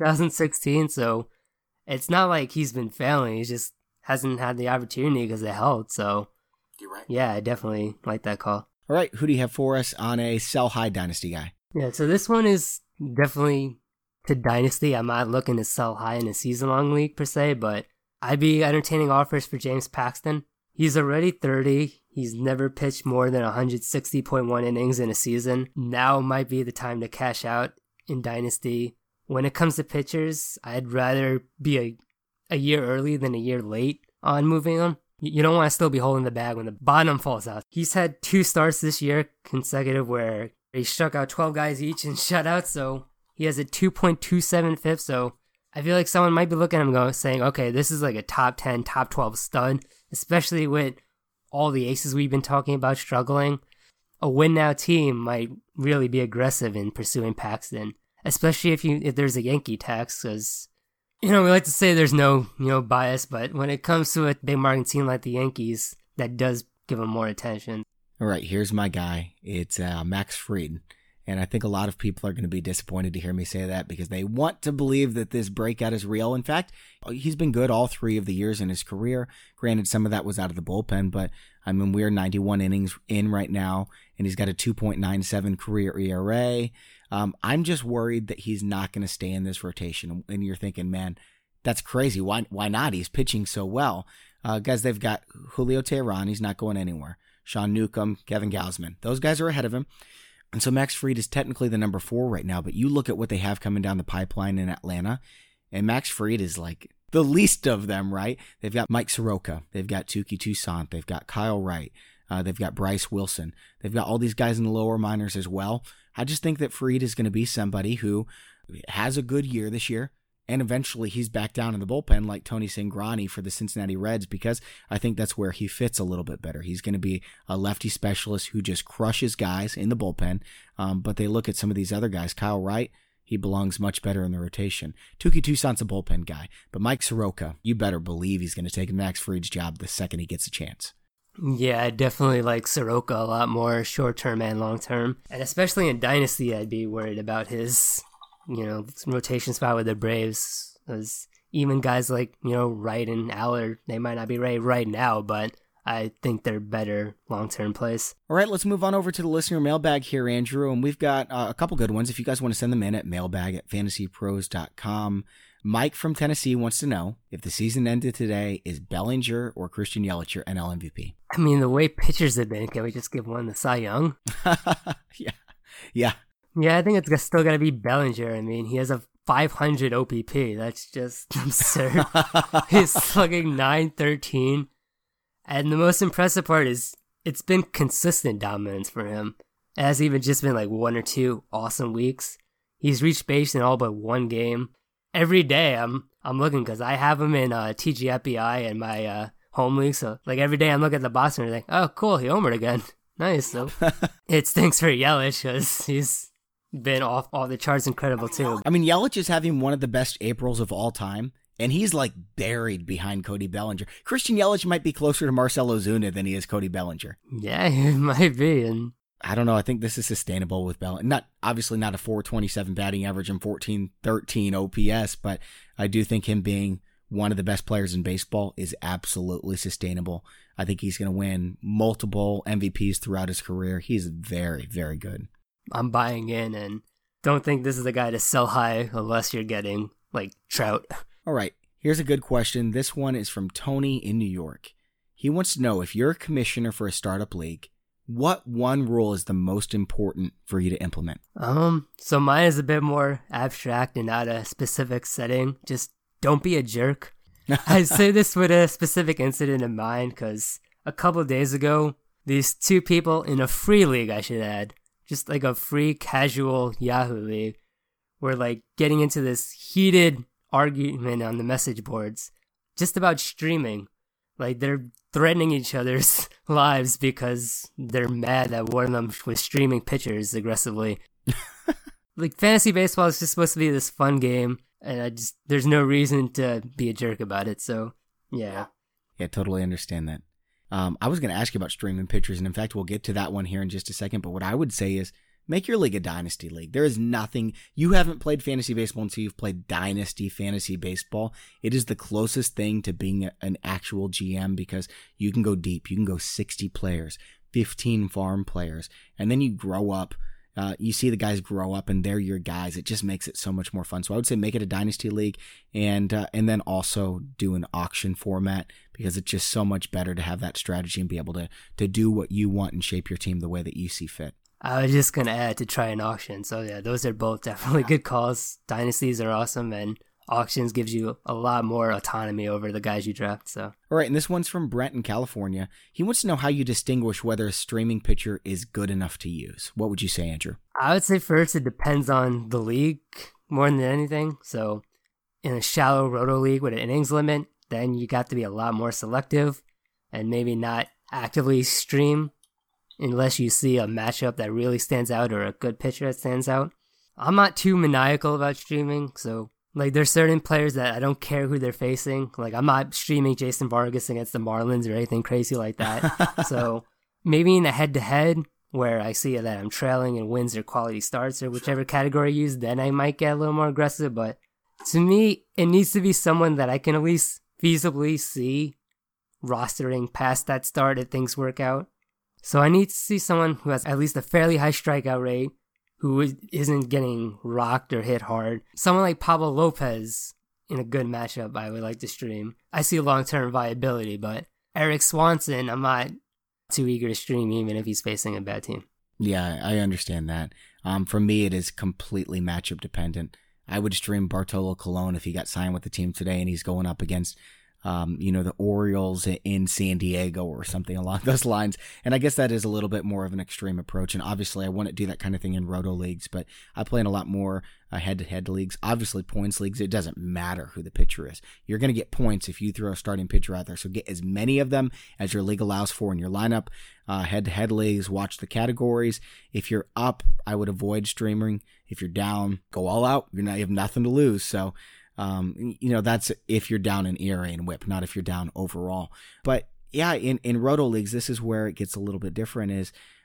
2016, so it's not like he's been failing. He just hasn't had the opportunity because of health, so you're right. Yeah, I definitely like that call. All right, who do you have for us on a sell high dynasty guy? Yeah, so this one is definitely to dynasty. I'm not looking to sell high in a season-long league per se, but I'd be entertaining offers for James Paxton. He's already 30. He's never pitched more than 160.1 innings in a season. Now might be the time to cash out in dynasty. When it comes to pitchers, I'd rather be a year early than a year late on moving them. You don't want to still be holding the bag when the bottom falls out. He's had 2 starts this year consecutive where he struck out 12 guys each in shutouts, so he has a 2.27 FIP, so I feel like someone might be looking at him saying, okay, this is like a top 10, top 12 stud, especially with all the aces we've been talking about struggling. A win-now team might really be aggressive in pursuing Paxton, especially if there's a Yankee tax, because, we like to say there's no, bias, but when it comes to a big market team like the Yankees, that does give them more attention. All right, here's my guy. It's Max Fried. And I think a lot of people are going to be disappointed to hear me say that because they want to believe that this breakout is real. In fact, he's been good all 3 of the years in his career. Granted, some of that was out of the bullpen, but I mean, we're 91 innings in right now, and he's got a 2.97 career ERA. I'm just worried that he's not going to stay in this rotation. And you're thinking, man, that's crazy. Why not? He's pitching so well. Guys, they've got Julio Teheran. He's not going anywhere. Sean Newcomb, Kevin Gausman. Those guys are ahead of him. And so Max Fried is technically the number 4 right now, but you look at what they have coming down the pipeline in Atlanta, and Max Fried is like the least of them, right? They've got Mike Soroka. They've got Touki Toussaint. They've got Kyle Wright. They've got Bryce Wilson. They've got all these guys in the lower minors as well. I just think that Fried is going to be somebody who has a good year this year, and eventually he's back down in the bullpen like Tony Cingrani for the Cincinnati Reds, because I think that's where he fits a little bit better. He's going to be a lefty specialist who just crushes guys in the bullpen. But they look at some of these other guys. Kyle Wright, he belongs much better in the rotation. Touki Toussaint's a bullpen guy. But Mike Soroka, you better believe he's going to take Max Fried's job the second he gets a chance. Yeah, I definitely like Soroka a lot more short-term and long-term. And especially in Dynasty, I'd be worried about his rotation spot with the Braves, because even guys like, Wright and Allard, they might not be ready right now, but I think they're better long-term plays. All right, let's move on over to the listener mailbag here, Andrew. And we've got a couple good ones. If you guys want to send them in at mailbag@fantasypros.com. Mike from Tennessee wants to know if the season ended today, is Bellinger or Christian Yelich your NL MVP? I mean, the way pitchers have been, can we just give one to Cy Young? Yeah. Yeah, I think it's still got to be Bellinger. I mean, he has a 500 OPP. That's just absurd. He's slugging .913. And the most impressive part is it's been consistent dominance for him. It hasn't even just been like one or two awesome weeks. He's reached base in all but one game. Every day I'm looking because I have him in TGFBI and my home league. So like every day I'm looking at the box and I'm like, oh, cool, he homered again. Nice. So it stinks for Yelich because he's been off all the charts incredible too. I mean, Yelich is having one of the best Aprils of all time, and he's like buried behind Cody Bellinger. Christian Yelich might be closer to Marcell Ozuna than he is Cody Bellinger. Yeah, he might be. And I don't know. I think this is sustainable with Bellinger. Obviously not a .427 batting average and .1413 OPS, but I do think him being one of the best players in baseball is absolutely sustainable. I think he's going to win multiple MVPs throughout his career. He's very, very good. I'm buying in and don't think this is the guy to sell high unless you're getting like Trout. All right. Here's a good question. This one is from Tony in New York. He wants to know, if you're a commissioner for a startup league, what one rule is the most important for you to implement? So mine is a bit more abstract and not a specific setting. Just don't be a jerk. I say this with a specific incident in mind because a couple of days ago, these two people in a free league, I should add, just like a free casual Yahoo league, were like getting into this heated argument on the message boards just about streaming. Like they're threatening each other's lives because they're mad that one of them was streaming pitchers aggressively. Like fantasy baseball is just supposed to be this fun game, and there's no reason to be a jerk about it. So yeah, totally understand that. I was going to ask you about streaming pitchers, and in fact, we'll get to that one here in just a second. But what I would say is, make your league a dynasty league. There is nothing. You haven't played fantasy baseball until you've played dynasty fantasy baseball. It is the closest thing to being an actual GM because you can go deep. You can go 60 players, 15 farm players, and then you grow up. You see the guys grow up and they're your guys. It just makes it so much more fun. So I would say make it a dynasty league and then also do an auction format because it's just so much better to have that strategy and be able to do what you want and shape your team the way that you see fit. I was just going to add to try an auction. So yeah, those are both definitely good calls. Dynasties are awesome and auctions gives you a lot more autonomy over the guys you draft. So all right, and this one's from Brent in California. He wants to know how you distinguish whether a streaming pitcher is good enough to use. What would you say, Andrew? I would say first it depends on the league more than anything. So in a shallow roto league with an innings limit, then you got to be a lot more selective and maybe not actively stream unless you see a matchup that really stands out or a good pitcher that stands out. I'm not too maniacal about streaming, so like there's certain players that I don't care who they're facing. Like I'm not streaming Jason Vargas against the Marlins or anything crazy like that. So maybe in a head-to-head where I see that I'm trailing in wins or quality starts or whichever category I use, then I might get a little more aggressive. But to me, it needs to be someone that I can at least feasibly see rostering past that start if things work out. So I need to see someone who has at least a fairly high strikeout rate, who isn't getting rocked or hit hard. Someone like Pablo Lopez in a good matchup I would like to stream. I see long-term viability, but Eric Swanson, I'm not too eager to stream even if he's facing a bad team. Yeah, I understand that. For me, it is completely matchup dependent. I would stream Bartolo Colon if he got signed with the team today and he's going up against the Orioles in San Diego or something along those lines. And I guess that is a little bit more of an extreme approach. And obviously I wouldn't do that kind of thing in roto leagues, but I play in a lot more head-to-head leagues. Obviously points leagues, it doesn't matter who the pitcher is. You're going to get points if you throw a starting pitcher out there. So get as many of them as your league allows for in your lineup. Head-to-head leagues, watch the categories. If you're up, I would avoid streaming. If you're down, go all out. You have nothing to lose. So that's if you're down in ERA and WHIP, not if you're down overall. But yeah, in roto leagues, this is where it gets a little bit different is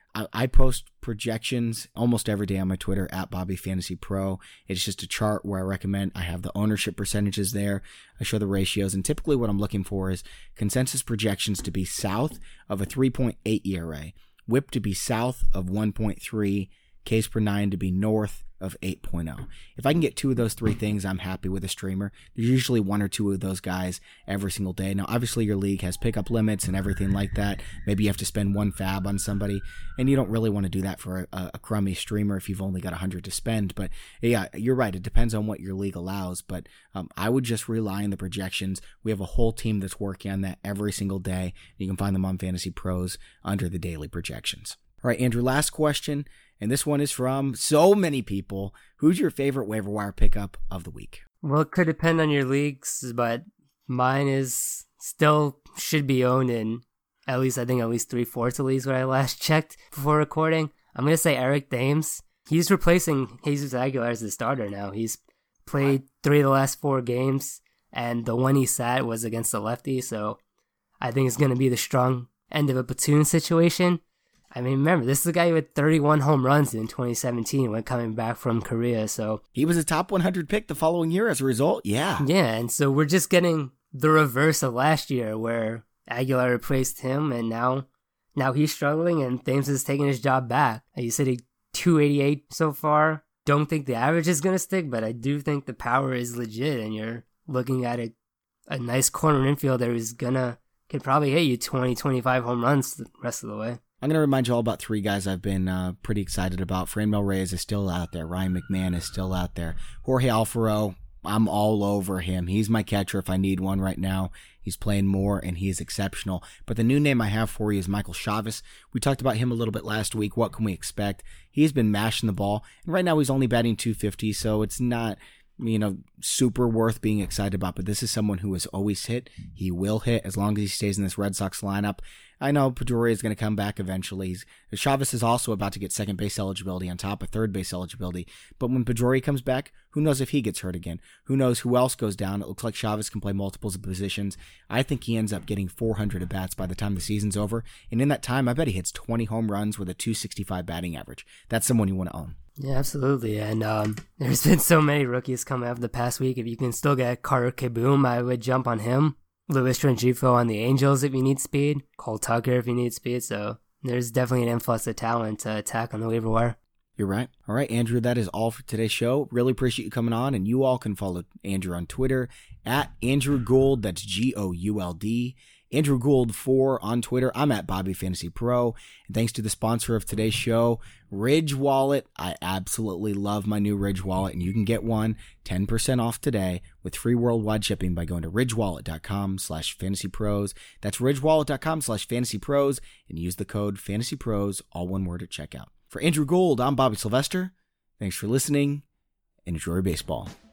I post projections almost every day on my Twitter at Bobby Fantasy Pro. It's just a chart where I have the ownership percentages there. I show the ratios, and typically what I'm looking for is consensus projections to be south of a 3.8 ERA, WHIP to be south of 1.3, Ks per 9 to be north of 8.0. If I can get 2 of those 3 things, I'm happy with a streamer. There's usually 1 or 2 of those guys every single day. Now, obviously, your league has pickup limits and everything like that. Maybe you have to spend 1 fab on somebody, and you don't really want to do that for a crummy streamer if you've only got 100 to spend. But yeah, you're right. It depends on what your league allows, but I would just rely on the projections. We have a whole team that's working on that every single day. You can find them on Fantasy Pros under the daily projections. All right, Andrew, last question. And this one is from so many people. Who's your favorite waiver wire pickup of the week? Well, it could depend on your leagues, but mine is still should be owned in at least 3/4 of leagues when I last checked before recording. I'm going to say Eric Thames. He's replacing Jesus Aguilar as the starter now. He's played 3 of the last 4 games, and the one he sat was against the lefty, so I think it's going to be the strong end of a platoon situation. I mean, remember, this is the guy who had 31 home runs in 2017 when coming back from Korea, so... He was a top 100 pick the following year as a result, yeah. Yeah, and so we're just getting the reverse of last year, where Aguilar replaced him, and now he's struggling, and Thames is taking his job back. You said he 288 so far. Don't think the average is going to stick, but I do think the power is legit, and you're looking at a nice corner infielder who's can probably hit you 20, 25 home runs the rest of the way. I'm going to remind you all about 3 guys I've been pretty excited about. Franmil Reyes is still out there. Ryan McMahon is still out there. Jorge Alfaro, I'm all over him. He's my catcher if I need one right now. He's playing more, and he is exceptional. But the new name I have for you is Michael Chavis. We talked about him a little bit last week. What can we expect? He's been mashing the ball, and right now he's only batting .250, so it's not super worth being excited about, but this is someone who has always hit. He will hit as long as he stays in this Red Sox lineup. I know Pedroia is going to come back eventually. Chavis is also about to get second base eligibility on top of third base eligibility, but when Pedroia comes back, who knows if he gets hurt again? Who knows who else goes down? It looks like Chavis can play multiples of positions. I think he ends up getting 400 at-bats by the time the season's over, and in that time, I bet he hits 20 home runs with a .265 batting average. That's someone you want to own. Yeah, absolutely. And there's been so many rookies coming out the past week. If you can still get Carter Kieboom, I would jump on him. Luis Rengifo on the Angels if you need speed. Cole Tucker if you need speed. So there's definitely an influx of talent to attack on the waiver wire. You're right. All right, Andrew, that is all for today's show. Really appreciate you coming on, and you all can follow Andrew on Twitter at Andrew Gould. That's Gould. Andrew Gould 4 on Twitter. I'm at Bobby Fantasy Pro. And thanks to the sponsor of today's show, Ridge Wallet. I absolutely love my new Ridge Wallet, and you can get one 10% off today with free worldwide shipping by going to ridgewallet.com/fantasypros. That's ridgewallet.com/fantasypros, and use the code fantasypros, all one word, at checkout. For Andrew Gould, I'm Bobby Sylvester. Thanks for listening, and enjoy baseball.